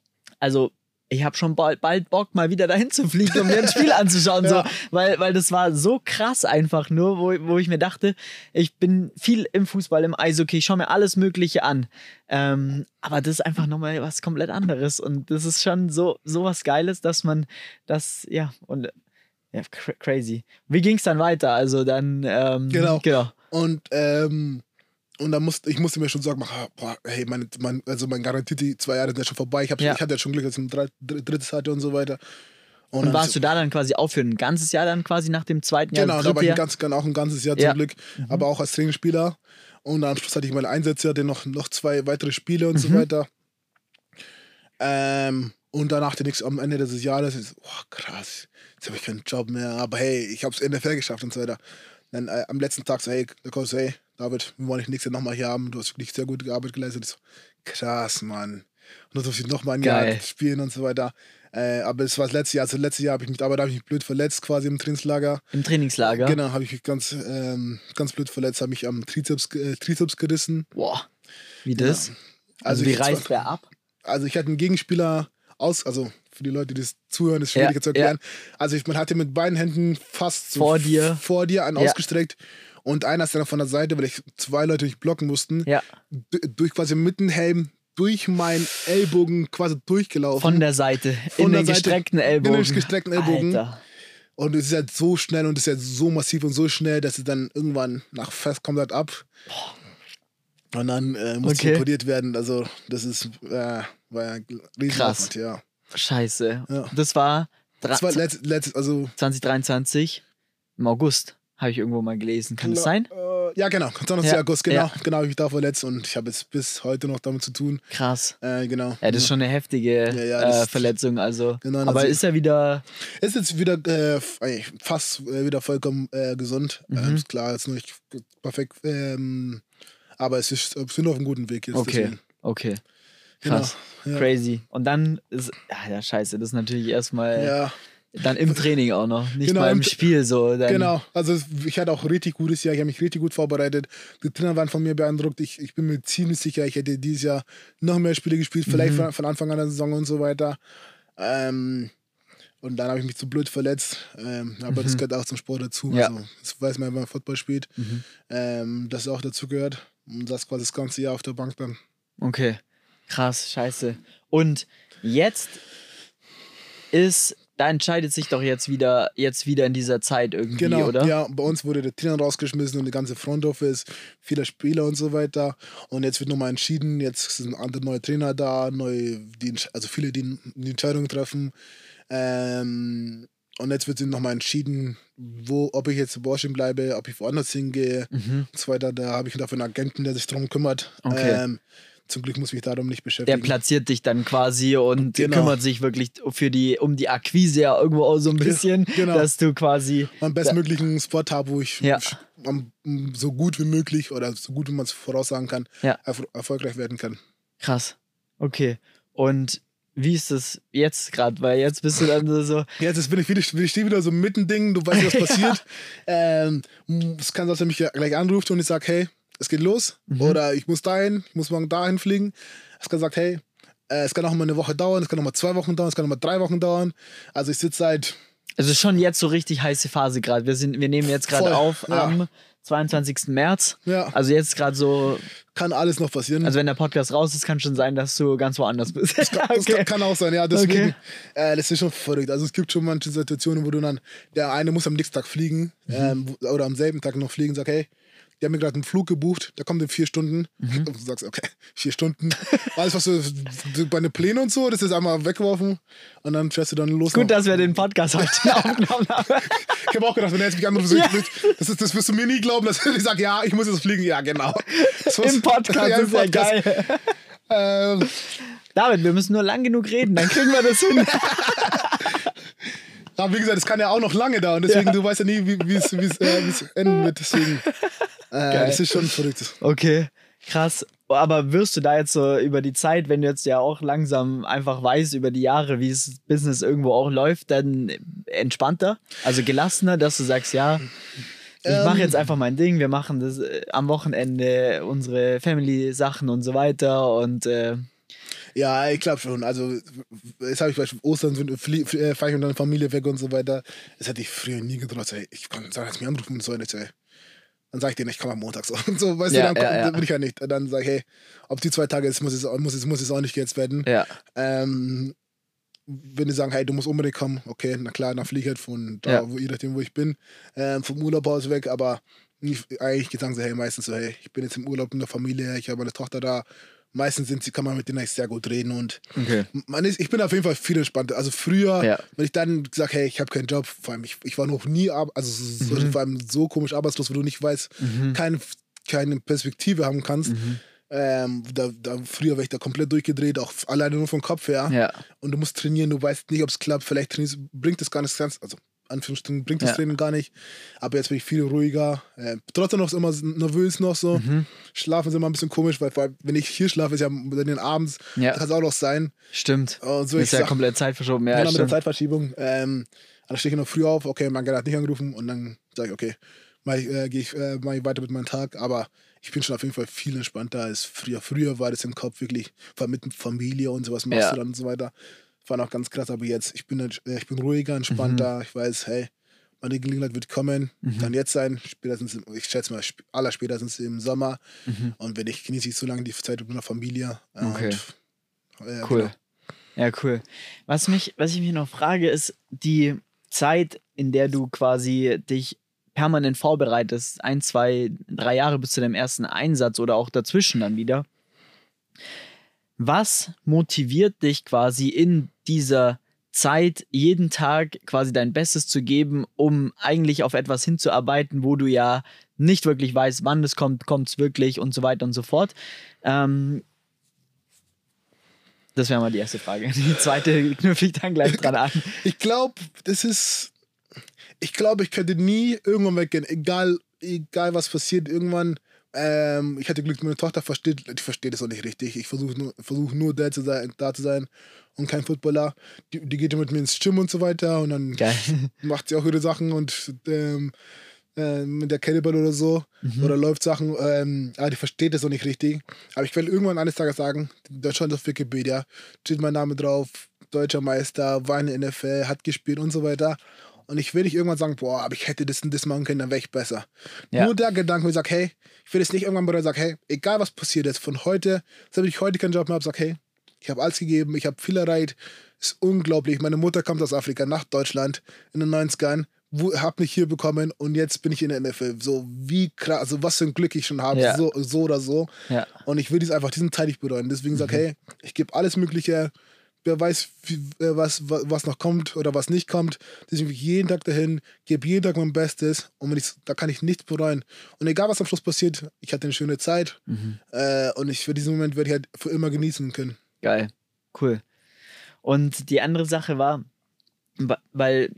A: also ich habe schon bald, bald Bock, mal wieder dahin zu fliegen, um mir ein Spiel anzuschauen.
B: Ja.
A: So, weil, weil das war so krass einfach nur, wo, wo ich mir dachte, ich bin viel im Fußball, im Eishockey, ich schaue mir alles Mögliche an. Ähm, aber das ist einfach nochmal was komplett anderes. Und das ist schon so, so was Geiles, dass man das, ja, und ja, cra- crazy. Wie ging es dann weiter? Also dann, ähm,
B: Genau.
A: genau.
B: Und, ähm, und dann musste ich musste mir schon sagen, mach, boah, hey, mein, mein, also mein garantierte zwei Jahre sind ja schon vorbei. Ich, hab,
A: Ja.
B: ich hatte ja schon Glück, dass ich ein drei- dr- drittes hatte und so weiter.
A: Und
B: dann
A: warst
B: so,
A: du da dann quasi auch für ein ganzes Jahr dann quasi nach dem zweiten Jahr?
B: Genau,
A: das
B: da war
A: dritte
B: ich
A: Jahr?
B: ein ganz, auch ein ganzes Jahr
A: Ja.
B: zum Glück, aber auch als Trainingsspieler. Und am Schluss hatte ich meine Einsätze, hatte noch, noch zwei weitere Spiele und so
A: Mhm.
B: weiter. Ähm, und danach der nächste, am Ende des Jahres, ist, oh, krass, jetzt habe ich keinen Job mehr, aber hey, ich habe es N F L geschafft und so weiter. Dann äh, am letzten Tag so, hey, der Coach so, hey, David, wir wollen dich nächstes Jahr nochmal hier haben, du hast wirklich sehr gute Arbeit geleistet. Ich so, krass, Mann. Und dann durfte ich nochmal ein
A: Geil.
B: Jahr spielen und so weiter. Äh, aber es war das letzte Jahr, also letztes Jahr habe ich mich, aber da habe ich mich blöd verletzt quasi im Trainingslager.
A: Im Trainingslager?
B: Genau, habe ich mich ganz, ähm, ganz blöd verletzt, habe mich am Trizeps, äh, Trizeps gerissen.
A: Boah. Wie das?
B: Ja.
A: Also, wie
B: ich-
A: reißt der ab?
B: Also ich hatte einen Gegenspieler aus, also für die Leute, die das zuhören, ist schwierig
A: Ja,
B: zu erklären. Also ich, man hatte mit beiden Händen fast so
A: Vor dir.
B: vor dir einen
A: Ja.
B: ausgestreckt und einer ist dann von der Seite, weil ich zwei Leute mich blocken mussten,
A: Ja.
B: d- durch quasi mit dem Helm durch meinen Ellbogen quasi durchgelaufen.
A: Von der Seite.
B: Von
A: in
B: der
A: den
B: Seite.
A: gestreckten Ellbogen.
B: In den gestreckten Ellbogen.
A: Alter.
B: Und es ist halt so schnell und es ist halt so massiv und so schnell, dass es dann irgendwann nach fest kommt halt ab. Und dann äh, muss
A: Okay.
B: operiert werden. Also das ist äh, war ja riesen
A: Krass.
B: Aufwand, ja.
A: Scheiße.
B: Ja.
A: Das war, dra-
B: Das war letzt, letzt, also
A: zwanzig dreiundzwanzig im August. Habe ich irgendwo mal gelesen. Kann das sein?
B: Äh, ja, genau. zwanzigsten
A: Ja,
B: August, genau.
A: ja.
B: Genau, habe ich mich da verletzt und ich habe jetzt bis heute noch damit zu tun.
A: Krass.
B: Äh, genau.
A: Ja, das ist schon eine heftige
B: Ja, ja, das
A: äh,
B: ist-
A: Verletzung. Also.
B: Genau, das
A: aber
B: ist-
A: ist er wieder.
B: Ist jetzt wieder äh, f- eigentlich fast äh, wieder vollkommen äh, gesund.
A: Mhm.
B: Ähm, ist klar, ist noch nicht perfekt. Ähm, aber es ist, wir sind auf einem guten Weg jetzt.
A: Okay.
B: deswegen.
A: Okay.
B: Genau.
A: Krass.
B: Ja.
A: Crazy. Und dann ist. Ja, ja, scheiße. Das ist natürlich erstmal.
B: Ja,
A: Dann im Training auch noch. Nicht
B: Genau,
A: mal im
B: im-
A: Spiel so. Dann,
B: genau. Also ich hatte auch ein richtig gutes Jahr. Ich habe mich richtig gut vorbereitet. Die Trainer waren von mir beeindruckt. Ich, ich bin mir ziemlich sicher, ich hätte dieses Jahr noch mehr Spiele gespielt. Vielleicht
A: Mhm.
B: von, von Anfang an der Saison und so weiter. Ähm, und dann habe ich mich zu blöd verletzt. Ähm, aber das
A: Mhm.
B: gehört auch zum Sport dazu.
A: Ja.
B: Also, das weiß man, wenn man Football spielt.
A: Mhm.
B: Ähm, das auch dazu gehört. Und das quasi das ganze Jahr auf der Bank dann.
A: Okay. Krass, scheiße. Und jetzt ist, da entscheidet sich doch jetzt wieder, jetzt wieder in dieser Zeit irgendwie,
B: Genau,
A: oder?
B: ja, bei uns wurde der Trainer rausgeschmissen und die ganze Front Office, viele Spieler und so weiter. Und jetzt wird nochmal entschieden, jetzt sind andere neue Trainer da, neue, die, Entsch- also viele, die die Entscheidung treffen. Ähm, und jetzt wird nochmal entschieden, wo, ob ich jetzt in Washington bleibe, ob ich woanders hingehe
A: Mhm.
B: und so weiter. Da habe ich dafür einen Agenten, der sich darum kümmert.
A: Okay.
B: Ähm, zum Glück muss ich mich darum nicht
A: Der
B: beschäftigen.
A: platziert dich dann quasi und
B: Genau.
A: kümmert sich wirklich für die, um die Akquise ja irgendwo auch so ein bisschen,
B: genau.
A: dass du quasi.
B: Meinen bestmöglichen Spot habe, wo ich
A: Ja.
B: am- so gut wie möglich oder so gut wie man es voraussagen kann,
A: Ja.
B: erf erfolgreich werden kann.
A: Krass. Okay. Und wie ist es jetzt gerade? Weil jetzt bist du dann so.
B: Ja, jetzt bin ich wieder, ich stehe wieder so mittending, du weißt, was passiert. ähm, es kann sein, dass er mich ja gleich anruft und ich sage, hey, es geht los. Mhm. Oder ich muss dahin, ich muss morgen dahin fliegen. Es kann sagen, hey, äh, es kann auch mal eine Woche dauern, es kann auch mal zwei Wochen dauern, es kann auch mal drei Wochen dauern. Also ich sitze seit.
A: Also schon jetzt so richtig heiße Phase gerade. Wir, wir nehmen jetzt gerade auf ja. am zweiundzwanzigsten März.
B: Ja.
A: Also jetzt gerade so.
B: Kann alles noch passieren.
A: Also wenn der Podcast raus ist, kann schon sein, dass du ganz woanders bist.
B: Das kann, okay. das kann auch sein, ja. Deswegen, okay. äh, das ist schon verrückt. Also es gibt schon manche Situationen, wo du dann, der eine muss am nächsten Tag fliegen mhm. ähm, oder am selben Tag noch fliegen und sagt, hey, die haben mir gerade einen Flug gebucht, der kommt in vier Stunden. Mhm. Und du sagst, okay, vier Stunden. Alles, was du, du bei den Plänen und so, das ist einmal weggeworfen und dann fährst du dann los.
A: Gut, noch. Dass wir den Podcast heute aufgenommen haben.
B: Ich habe auch gedacht, wenn er jetzt mich anruft, ja. das, ist, das wirst du mir nie glauben, dass ich sage, ja, ich muss jetzt fliegen. Ja, genau.
A: Im Podcast, ja, im ist Podcast. Ja geil. Ähm, David, wir müssen nur lang genug reden, dann kriegen wir das hin.
B: Aber wie gesagt, es kann ja auch noch lange dauern, deswegen, ja. du weißt ja nie, wie es äh, enden wird, deswegen, äh, das ist schon verrückt.
A: Okay, krass. Aber wirst du da jetzt so über die Zeit, wenn du jetzt ja auch langsam einfach weißt, über die Jahre, wie das Business irgendwo auch läuft, dann entspannter, also gelassener, dass du sagst, ja, ich ähm, mache jetzt einfach mein Ding, wir machen das äh, am Wochenende, unsere Family-Sachen und so weiter und äh,
B: ja, ich glaube schon. Also, jetzt habe ich bei Ostern fahre ich mit meiner Familie weg und so weiter. Das hätte ich früher nie getraut. Ich kann sagen, dass mich anrufen und so. Nicht, ey. Dann sage ich denen, ich komme am Montag so. Und so, weißt ja, du, dann, ja, ja. dann will ich ja nicht. Dann sage ich, hey, ob die zwei Tage ist, muss es, muss es, muss es auch nicht jetzt werden.
A: Ja.
B: Ähm, wenn die sagen, hey, du musst unbedingt kommen, okay, na klar, dann fliege ich halt von da, ja. wo, je nachdem, wo ich bin, ähm, vom Urlaub aus weg, aber nicht, eigentlich sagen sie, hey, meistens so, hey, ich bin jetzt im Urlaub in der Familie, ich habe meine Tochter da. Meistens sind sie, kann man mit denen eigentlich sehr gut reden und
A: okay.
B: man ist, ich bin auf jeden Fall viel entspannter. Also früher, ja. wenn ich dann sage, hey, ich habe keinen Job, vor allem ich, ich war noch nie, also so, mhm. vor allem so komisch arbeitslos, wo du nicht weißt, mhm. kein, keine Perspektive haben kannst. Mhm. Ähm, da, da, früher wäre ich da komplett durchgedreht, auch alleine nur vom Kopf her.
A: Ja.
B: Und du musst trainieren, du weißt nicht, ob es klappt, vielleicht trainierst, bringt das gar nicht ganz, also Anführungsstrichen bringt das ja. Training gar nicht. Aber jetzt bin ich viel ruhiger. Äh, trotzdem noch immer nervös noch so. Mhm. Schlafen ist immer ein bisschen komisch, weil vor allem, wenn ich hier schlafe, ist ja dann abends,
A: ja.
B: kann es auch noch sein.
A: Stimmt.
B: Und so
A: ist ja sag, komplett Zeit verschoben. Ja,
B: mit der Zeitverschiebung. Ähm, dann stehe ich noch früh auf, okay, mein Gott hat nicht angerufen und dann sage ich, okay, äh, gehe ich, äh, mach ich weiter mit meinem Tag. Aber ich bin schon auf jeden Fall viel entspannter als früher. Früher war das im Kopf wirklich, vor allem mit Familie und sowas machst ja. du dann und so weiter. War noch ganz krass, aber jetzt, ich bin, ich bin ruhiger, entspannter. Mhm. Ich weiß, hey, meine Gelegenheit wird kommen, mhm. kann jetzt sein, spätestens, ich schätze mal, aller spätestens im Sommer. Mhm. Und wenn ich genieße ich so lange die Zeit mit meiner Familie.
A: Okay.
B: Und, äh,
A: cool.
B: Genau.
A: Ja, cool. Was, mich, was ich mich noch frage, ist die Zeit, in der du quasi dich permanent vorbereitest, ein, zwei, drei Jahre bis zu deinem ersten Einsatz oder auch dazwischen dann wieder. Was motiviert dich quasi in dieser Zeit, jeden Tag quasi dein Bestes zu geben, um eigentlich auf etwas hinzuarbeiten, wo du ja nicht wirklich weißt, wann es kommt, kommt es wirklich und so weiter und so fort. Ähm, das wäre mal die erste Frage. Die zweite knüpfe ich dann gleich dran an.
B: Ich glaube, das ist, ich glaube, ich könnte nie irgendwann weggehen, egal, egal was passiert, irgendwann. Ähm, ich hatte Glück, meine Tochter versteht, die versteht das auch nicht richtig. Ich versuche nur, versuch nur da zu sein, da zu sein und kein Footballer. Die, die geht mit mir ins Gym und so weiter und dann Geil. macht sie auch ihre Sachen und ähm, äh, mit der Kettlebell oder so mhm. oder läuft Sachen. Ähm, aber die versteht das auch nicht richtig. Aber ich will irgendwann eines Tages sagen, Deutschland auf Wikipedia, steht mein Name drauf, deutscher Meister, war in der N F L, hat gespielt und so weiter. Und ich will nicht irgendwann sagen, boah, aber ich hätte das und das machen können, dann wäre ich besser. Ja. Nur der Gedanke, wo ich sage, hey, ich will jetzt nicht irgendwann bereuen, sage, hey, egal was passiert ist, von heute, selbst wenn ich heute keinen Job mehr habe, sage, hey, ich habe alles gegeben, ich habe viel erreicht, ist unglaublich. Meine Mutter kommt aus Afrika nach Deutschland in den neunzigern, habe mich hier bekommen und jetzt bin ich in der N F L. So wie krass, also was für ein Glück ich schon habe, ja. so, so oder so.
A: Ja.
B: Und ich will dies einfach diesen Teil nicht bereuen. Deswegen mhm. sage hey, ich gebe alles Mögliche. Wer weiß, wie, was, was noch kommt oder was nicht kommt. Deswegen gehe ich jeden Tag dahin, gebe jeden Tag mein Bestes und wenn ich, da kann ich nichts bereuen. Und egal, was am Schluss passiert, ich hatte eine schöne Zeit mhm. äh, und ich, für diesen Moment werde ich halt für immer genießen können.
A: Geil, cool. Und die andere Sache war, weil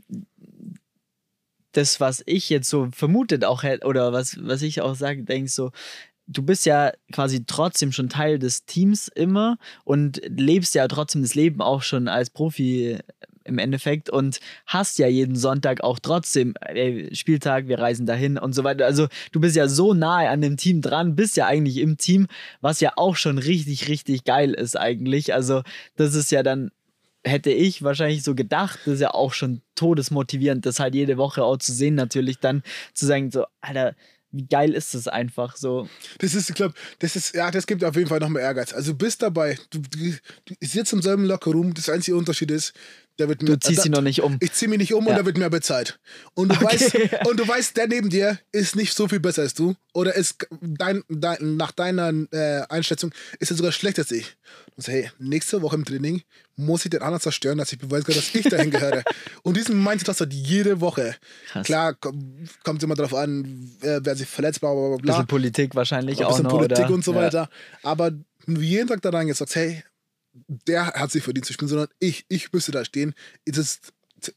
A: das, was ich jetzt so vermutet auch hätte, oder was, was ich auch sage, denke so, du bist ja quasi trotzdem schon Teil des Teams immer und lebst ja trotzdem das Leben auch schon als Profi im Endeffekt und hast ja jeden Sonntag auch trotzdem ey, Spieltag, wir reisen dahin und so weiter. Also du bist ja so nahe an dem Team dran, bist ja eigentlich im Team, was ja auch schon richtig, richtig geil ist eigentlich. Also das ist ja dann, hätte ich wahrscheinlich so gedacht, das ist ja auch schon todesmotivierend, das halt jede Woche auch zu sehen, natürlich dann zu sagen, so, Alter, wie geil ist das einfach so.
B: Das ist, ich glaube, das ist, ja, das gibt auf jeden Fall noch mehr Ehrgeiz. Also du bist dabei, du, du, du sitzt im selben Lockerroom, das einzige Unterschied ist, der wird
A: Du
B: mir,
A: ziehst
B: da,
A: sie noch nicht um.
B: Ich zieh mich nicht um ja. und der wird mehr bezahlt. Und du,
A: Okay.
B: weißt, und du weißt, der neben dir ist nicht so viel besser als du. Oder ist dein, dein, nach deiner äh, Einschätzung ist er sogar schlechter als ich. Und so, hey, nächste Woche im Training muss ich den anderen zerstören, dass ich beweise, dass ich dahin gehöre. Und diesen Mindset hast du jede Woche.
A: Krass.
B: Klar, kommt immer darauf an, wer, wer sich verletzt, bla bla bla.
A: Bisschen Politik wahrscheinlich
B: ein
A: auch
B: bisschen
A: noch.
B: Politik
A: oder?
B: und so weiter. Ja. Aber wenn du jeden Tag da reingehst, sagst, hey, der hat sich verdient zu spielen, sondern ich, ich müsste da stehen. Es ist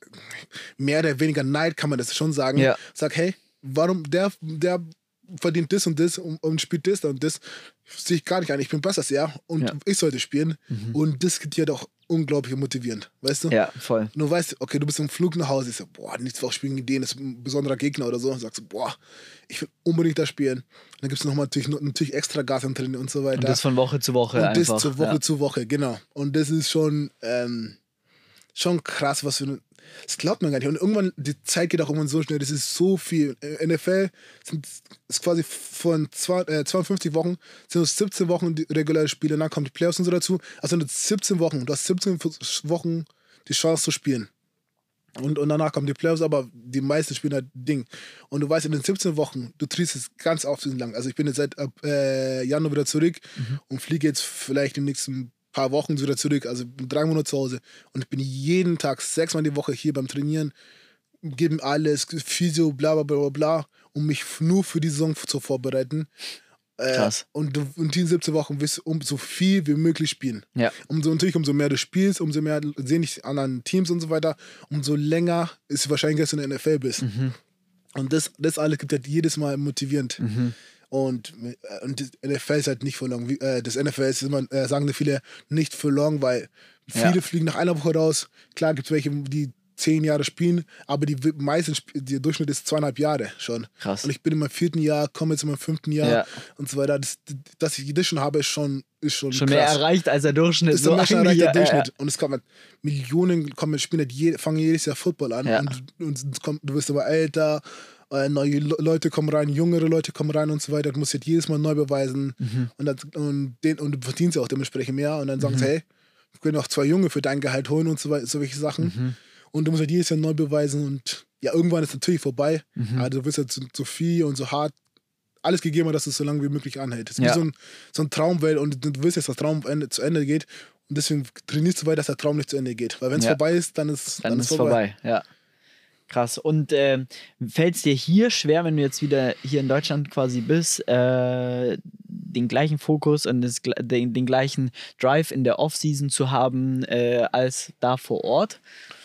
B: mehr oder weniger Neid, kann man das schon sagen.
A: Ja.
B: Sag, hey, warum der, der verdient das und das und, und spielt das und das, sehe ich gar nicht ein. Ich bin besser als er und
A: ja.
B: ich sollte spielen. Mhm. Und das geht dir doch unglaublich motivierend, weißt du?
A: Ja, voll.
B: Und du weißt, okay, du bist im Flug nach Hause, ich so, boah, nächste Woche spielen gegen den, das ist ein besonderer Gegner oder so. Und sagst du, boah, ich will unbedingt da spielen. Und dann gibt es nochmal natürlich, natürlich extra Gas im Training und so weiter.
A: Und das von Woche zu Woche
B: und
A: einfach.
B: das von Woche
A: ja.
B: zu Woche, genau. Und das ist schon, ähm, schon krass, was für eine, das glaubt man gar nicht. Und irgendwann, die Zeit geht auch irgendwann so schnell, das ist so viel. N F L sind, ist quasi von zwei, äh, zweiundfünfzig Wochen, sind es siebzehn Wochen die reguläre Spiele, und dann kommen die Playoffs und so dazu. Also sind es siebzehn Wochen. Du hast siebzehn Wochen die Chance zu spielen. Und, und danach kommen die Playoffs, aber die meisten spielen halt Ding. Und du weißt, in den siebzehn Wochen, du triebst es ganz aufzugsend lang. Also ich bin jetzt seit äh, Januar wieder zurück mhm. und fliege jetzt vielleicht in den nächsten paar Wochen wieder zurück. Also bin drei Monate zu Hause. Und ich bin jeden Tag, sechsmal die Woche hier beim Trainieren, geben alles, Physio, bla bla bla bla, um mich nur für die Saison zu vorbereiten.
A: Krass.
B: Äh, und, und in siebzehn Wochen wirst du um so viel wie möglich spielen.
A: Ja.
B: Umso, natürlich, umso mehr du spielst, umso mehr sehen dich anderen Teams und so weiter, umso länger ist es wahrscheinlich, dass du in der N F L bist. Mhm. Und das, das alles gibt halt jedes Mal motivierend. Mhm. Und, und das N F L ist halt nicht for long. Das N F L ist immer, äh, sagen viele, nicht for long, weil viele ja. fliegen nach einer Woche raus. Klar gibt es welche, die zehn Jahre spielen, aber die meisten, der Durchschnitt ist zweieinhalb Jahre schon.
A: Krass.
B: Und ich bin in meinem vierten Jahr, komme jetzt in meinem fünften Jahr ja. und so weiter. Das, dass ich das schon habe, ist schon ist schon,
A: schon
B: krass.
A: mehr erreicht als der Durchschnitt.
B: Das ist
A: so
B: mehr schon erreicht der Durchschnitt.
A: Äh,
B: und es kommen Millionen, kommen, spielen halt je, fangen jedes Jahr Football an
A: ja.
B: und, und es kommt, du wirst aber älter, äh, neue Leute kommen rein, jüngere Leute kommen rein und so weiter. Du musst halt jedes Mal neu beweisen mhm. und, das, und, den, und du verdienst ja auch dementsprechend mehr und dann sagen mhm. sie, hey, wir können auch zwei Junge für dein Gehalt holen und so weiter, solche Sachen. Mhm. Und du musst halt jedes Jahr neu beweisen und ja, irgendwann ist es natürlich vorbei. Mhm. Aber du wirst halt so, so viel und so hart alles gegeben, dass es so lange wie möglich anhält. Es ist ja. wie so ein, so ein Traumwelt und du willst jetzt, dass der Traum Ende, zu Ende geht und deswegen trainierst du weiter, dass der Traum nicht zu Ende geht. Weil wenn es ja. vorbei ist, dann ist
A: dann,
B: dann
A: ist
B: es vorbei.
A: vorbei. Ja. Krass. Und äh, fällt es dir hier schwer, wenn du jetzt wieder hier in Deutschland quasi bist, äh, den gleichen Fokus und das, den, den gleichen Drive in der Offseason zu haben äh, als da vor Ort?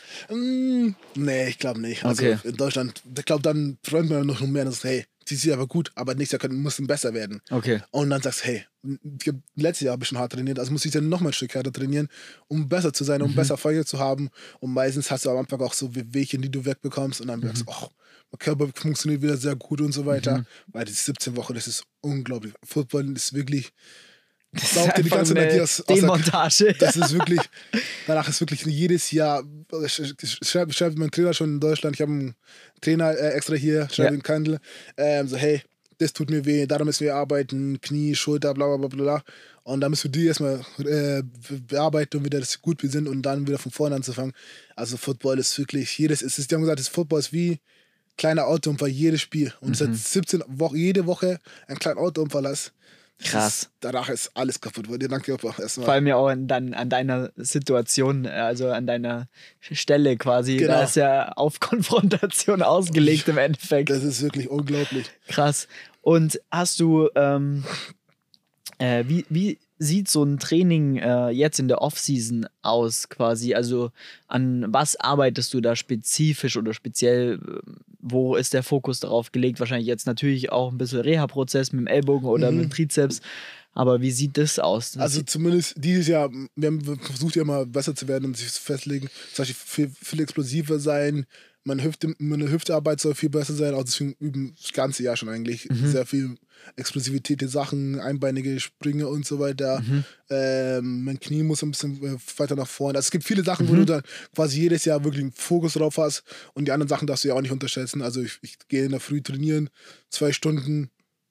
B: Mm, nee, ich glaube nicht. Also okay. in Deutschland, ich glaube, dann träumt man noch mehr, dass hey, die ist aber gut, aber nächstes Jahr können, müssen besser werden.
A: Okay.
B: Und dann sagst du, hey, letztes Jahr habe ich schon hart trainiert, also muss ich dann noch mal ein Stück härter trainieren, um besser zu sein, um mhm. besser Erfolge zu haben. Und meistens hast du am Anfang auch so Wehchen, die du wegbekommst und dann mhm. merkst du, oh, mein Körper funktioniert wieder sehr gut und so weiter. Mhm. Weil die siebzehn Wochen, das ist unglaublich. Football ist wirklich...
A: Das ist die ganze Energie aus, aus Demontage.
B: Der, das ist wirklich, danach ist wirklich jedes Jahr, schreibt schreib mein Trainer schon in Deutschland, ich habe einen Trainer äh, extra hier, schreibe ja. in Kandel, ähm, so hey, das tut mir weh, daran müssen wir arbeiten, Knie, Schulter, bla bla bla bla. Und dann müssen wir die erstmal äh, bearbeiten und wieder, dass wir gut sind und dann wieder von vorne anzufangen. Also Football ist wirklich, jedes, es ist, die haben gesagt, das Football ist wie kleiner Autounfall, jedes Spiel. Und mhm. es hat siebzehn Wochen, jede Woche einen kleinen Autounfall hast.
A: Krass.
B: Ist, danach ist alles kaputt. Danke erstmal.
A: Vor allem ja auch an, dann, an deiner Situation, also an deiner Stelle quasi.
B: Genau.
A: Da ist ja auf Konfrontation ausgelegt im Endeffekt.
B: Das ist wirklich unglaublich.
A: Krass. Und hast du, ähm, äh, wie, wie sieht so ein Training äh, jetzt in der Offseason aus quasi? Also an was arbeitest du da spezifisch oder speziell? Wo ist der Fokus darauf gelegt? Wahrscheinlich jetzt natürlich auch ein bisschen Reha-Prozess mit dem Ellbogen oder
B: Mhm.
A: mit dem Trizeps. Aber wie sieht das aus? Das
B: Also
A: sieht,
B: zumindest dieses Jahr, wir haben versucht ja mal besser zu werden und sich festlegen, zum Beispiel viel, viel explosiver sein, meine, Hüfte, meine Hüftearbeit soll viel besser sein, auch deswegen üben das ganze Jahr schon eigentlich
A: Mhm.
B: sehr viel Explosivität, die Sachen, einbeinige Sprünge und so weiter.
A: Mhm.
B: Ähm, mein Knie muss ein bisschen äh, weiter nach vorne. Also es gibt viele Sachen, wo
A: Mhm.
B: du dann quasi jedes Jahr wirklich einen Fokus drauf hast und die anderen Sachen darfst du ja auch nicht unterschätzen. Also ich, ich gehe in der Früh trainieren, zwei Stunden,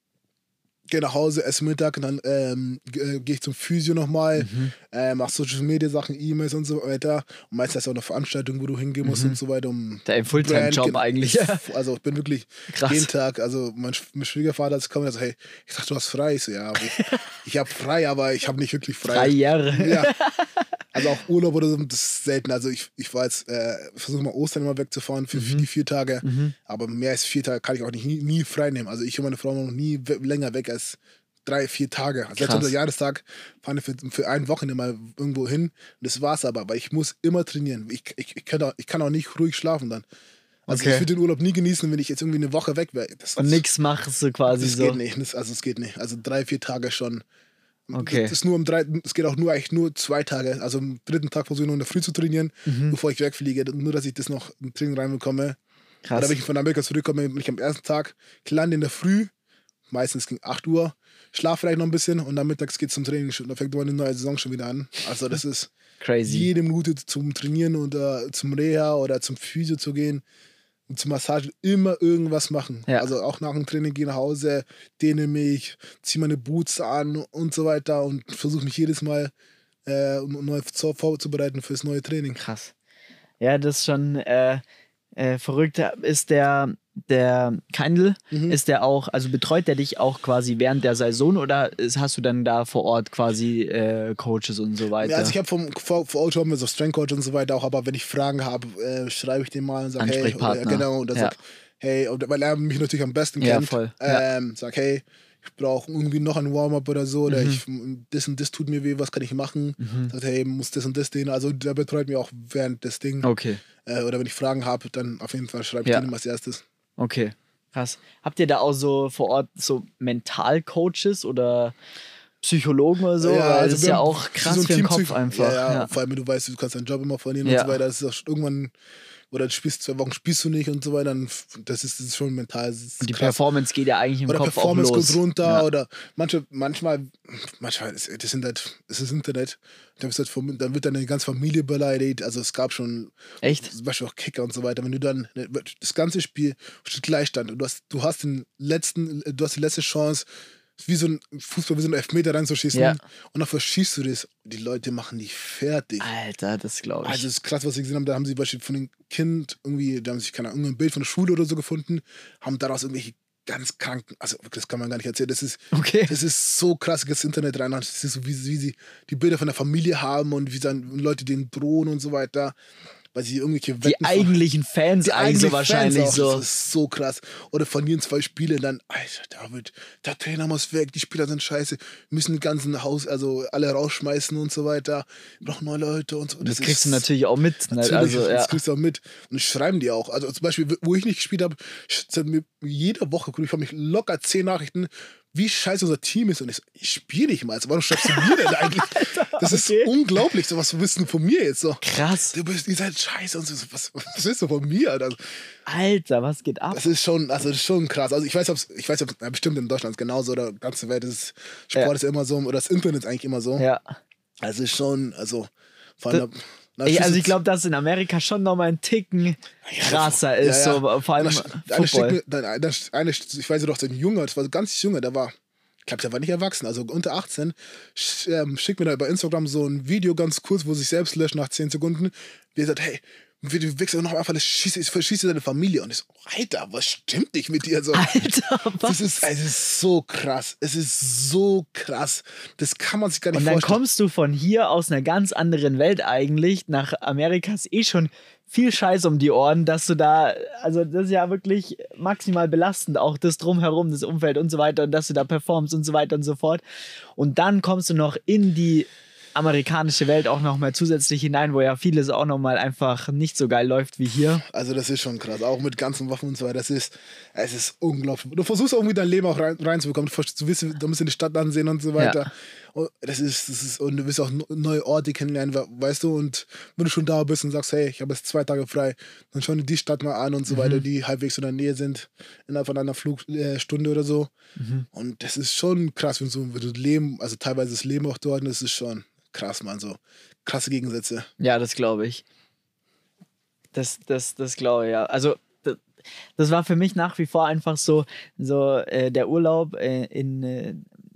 B: gehe nach Hause, esse Mittag und dann ähm, g- äh, gehe ich zum Physio nochmal,
A: Mhm.
B: äh, mache Social Media Sachen, E-Mails und so weiter. Und meistens ist auch eine Veranstaltung, wo du hingehen musst
A: Mhm.
B: und so weiter. Um
A: Der Fulltime-Job
B: Brand-
A: eigentlich.
B: Also ich bin wirklich
A: Krass.
B: jeden Tag, also mein, Sch- mein Schwiegervater ist gekommen und sagt, hey, ich dachte, du hast frei. Ich so, ja, aber ich, ich habe frei, aber ich habe nicht wirklich frei.
A: Drei Jahre.
B: Ja. Also auch Urlaub oder so, das ist selten. Also ich, ich war jetzt, äh, versuche mal Ostern immer wegzufahren für
A: Mhm.
B: die vier Tage.
A: Mhm.
B: Aber mehr als vier Tage kann ich auch nicht, nie, nie frei nehmen. Also ich und meine Frau waren noch nie we länger weg als drei, vier Tage. Also
A: Krass.
B: letzter Jahrestag fahren wir für, für ein Wochenende mal irgendwo hin. Und das war's aber. Aber ich muss immer trainieren. Ich, ich, ich, kann, auch, ich kann auch nicht ruhig schlafen dann. Also
A: Okay.
B: ich würde den Urlaub nie genießen, wenn ich jetzt irgendwie eine Woche weg wäre. Das,
A: Und nix machst du quasi
B: das
A: so.
B: geht nicht. Das, also es geht nicht. Also drei, vier Tage schon.
A: Okay.
B: Das ist nur am dritten, es geht auch nur eigentlich nur zwei Tage. Also am dritten Tag versuche ich noch in der Früh zu trainieren,
A: Mhm.
B: bevor ich wegfliege. Nur, dass ich das noch im Training reinbekomme.
A: Krass.
B: Oder wenn ich von Amerika zurückkomme, bin ich am ersten Tag, ich lande in der Früh, meistens gegen acht Uhr, schlafe vielleicht noch ein bisschen und dann mittags geht es zum Training. Da fängt meine neue Saison schon wieder an. Also das ist
A: Crazy.
B: jede Minute zum Trainieren oder zum Reha oder zum Physio zu gehen und zur Massage immer irgendwas machen.
A: Ja.
B: Also auch nach dem Training gehe nach Hause, dehne mich, ziehe meine Boots an und so weiter und versuche mich jedes Mal äh, neu zu- vorzubereiten fürs neue Training.
A: Krass. Ja, das ist schon äh, äh, verrückt. Ist der, der Keindl,
B: Mhm.
A: ist der auch, also betreut der dich auch quasi während der Saison oder ist, hast du dann da vor Ort quasi äh, Coaches und so weiter?
B: Ja, also ich habe vom vor, vor Ort haben wir so Strength Coach und so weiter auch, aber wenn ich Fragen habe, äh, schreibe ich dem mal und sage, hey, oder,
A: Ansprechpartner.
B: genau, und dann
A: Ja.
B: sag, hey, und, weil er mich natürlich am besten
A: Ja,
B: kennt,
A: voll. Ja.
B: ähm, sag, hey, ich brauche irgendwie noch ein Warm-up oder so, oder
A: Mhm.
B: ich, das und das tut mir weh, was kann ich machen?
A: Mhm.
B: Sagt, hey, muss das und das dehnen. Also der betreut mich auch während des Ding.
A: Okay,
B: Äh, oder wenn ich Fragen habe, dann auf jeden Fall schreibe ich
A: Ja.
B: den als erstes.
A: okay. Krass. Habt ihr da auch so vor Ort so Mentalcoaches oder Psychologen oder so? Weil das ist
B: wir
A: ja
B: haben
A: auch krass
B: so ein
A: für den Kopf
B: Teampsych-
A: einfach.
B: Ja, ja,
A: Ja.
B: vor allem, wenn du weißt, du kannst deinen Job immer verlieren
A: Ja.
B: und so weiter. Das ist auch irgendwann, oder du spielst zwei Wochen, spielst du nicht und so weiter. Dann, das, ist, das ist schon mental. Das ist
A: Und die
B: krass.
A: Performance geht ja eigentlich im
B: Oder
A: Kopf
B: Performance
A: auch los.
B: geht runter
A: Ja.
B: oder manche, manchmal, manchmal ist das Internet, das ist Internet, dann, bist du halt vom, dann wird deine ganze Familie beleidigt, also es gab schon
A: Echt?
B: zum Beispiel auch Kicker und so weiter, wenn du dann, das ganze Spiel steht Gleichstand und du hast, du hast den letzten, du hast die letzte Chance, wie so ein Fußball, wie so ein Elfmeter reinzuschießen
A: Ja.
B: und dann verschießt du das, die Leute machen dich fertig.
A: Alter, das glaube ich.
B: Also das ist krass, was sie gesehen haben. Da haben sie beispielsweise von dem Kind irgendwie, da haben sich keine Ahnung, ein Bild von der Schule oder so gefunden, haben daraus irgendwelche ganz kranken, also das kann man gar nicht erzählen. Das ist,
A: okay.
B: das ist so krass, das Internet rein. Das ist so, wie, wie sie die Bilder von der Familie haben und wie dann Leute denen drohen und so weiter, weil sie irgendwelche
A: Die
B: Wetten
A: eigentlichen Fans
B: die
A: eigentlich so
B: eigentlichen
A: wahrscheinlich
B: Fans auch.
A: so.
B: Das ist so krass. Oder verlieren zwei Spiele, dann, Alter, David, der Trainer muss weg, die Spieler sind scheiße, müssen den ganzen Haus, also alle rausschmeißen und so weiter. Wir brauchen neue Leute und so.
A: Das,
B: ist-
A: kriegst du natürlich auch mit. Ne?
B: Natürlich,
A: Also, ja.
B: das kriegst du auch mit. Und das schreiben die auch. Also zum Beispiel, wo ich nicht gespielt habe, sind mir jede Woche, ich habe mich locker zehn Nachrichten, wie scheiße unser Team ist. Und ich so, ich spiele nicht mal. Also, warum schreibst du mir denn eigentlich? Das ist
A: okay.
B: unglaublich. So, was willst du von mir jetzt so?
A: Krass.
B: Du bist, ihr seid scheiße und so. Was, was willst du von mir? Also,
A: Alter, was geht ab?
B: das ist schon, also das ist schon krass. Also ich weiß, ob's, ich weiß, ob ja, bestimmt in Deutschland ist genauso oder ganze Welt ist Sport
A: Ja.
B: ist ja immer so oder das Internet ist eigentlich immer so.
A: Ja.
B: Also ist schon, also vor allem. na,
A: Ey,
B: das
A: also
B: ist
A: ich glaube, dass in Amerika schon nochmal ein Ticken krasser
B: Ja,
A: ist,
B: ja.
A: so vor allem
B: Und da- eine
A: Football.
B: schickt mir, dann, dann, eine, ich weiß noch, so ein Junge, das war so ganz junger, der war, ich glaube, der war nicht erwachsen, also unter achtzehn, sch, ähm, schickt mir da über Instagram so ein Video ganz kurz, wo sich selbst löscht nach zehn Sekunden. Der sagt, hey, wie du wächst noch einfach, das schießt, verschießt deine Familie. Und ich so, Alter, was stimmt nicht mit dir? So,
A: Alter, was?
B: Das ist, es ist so krass. Es ist so krass. Das kann man sich gar nicht
A: Und dann
B: vorstellen.
A: kommst du von hier aus einer ganz anderen Welt eigentlich nach Amerika, ist eh schon viel Scheiß um die Ohren, dass du da, also das ist ja wirklich maximal belastend, auch das Drumherum, das Umfeld und so weiter und dass du da performst und so weiter und so fort. Und dann kommst du noch in die amerikanische Welt auch nochmal zusätzlich hinein, wo ja vieles auch nochmal einfach nicht so geil läuft wie hier.
B: Also das ist schon krass, auch mit ganzen Waffen und so weiter. Das ist, es ist unglaublich. Du versuchst irgendwie dein Leben auch rein, reinzubekommen. Du willst, du musst die Stadt ansehen und so weiter. Ja. Und das ist, das ist, und du willst auch neue Orte kennenlernen, weißt du. Und wenn du schon da bist und sagst, hey, ich habe jetzt zwei Tage frei, dann schau dir die Stadt mal an und so mhm. weiter, die halbwegs in der Nähe sind, innerhalb von einer Flugstunde oder so. Mhm. Und das ist schon krass, wenn, so, wenn du Leben, also teilweise das Leben auch dort, das ist schon krass, Mann, so krasse Gegensätze.
A: Ja, das glaube ich. Das, das, das glaube ich, ja. Also, das, das war für mich nach wie vor einfach so, so äh, der Urlaub äh, in, äh,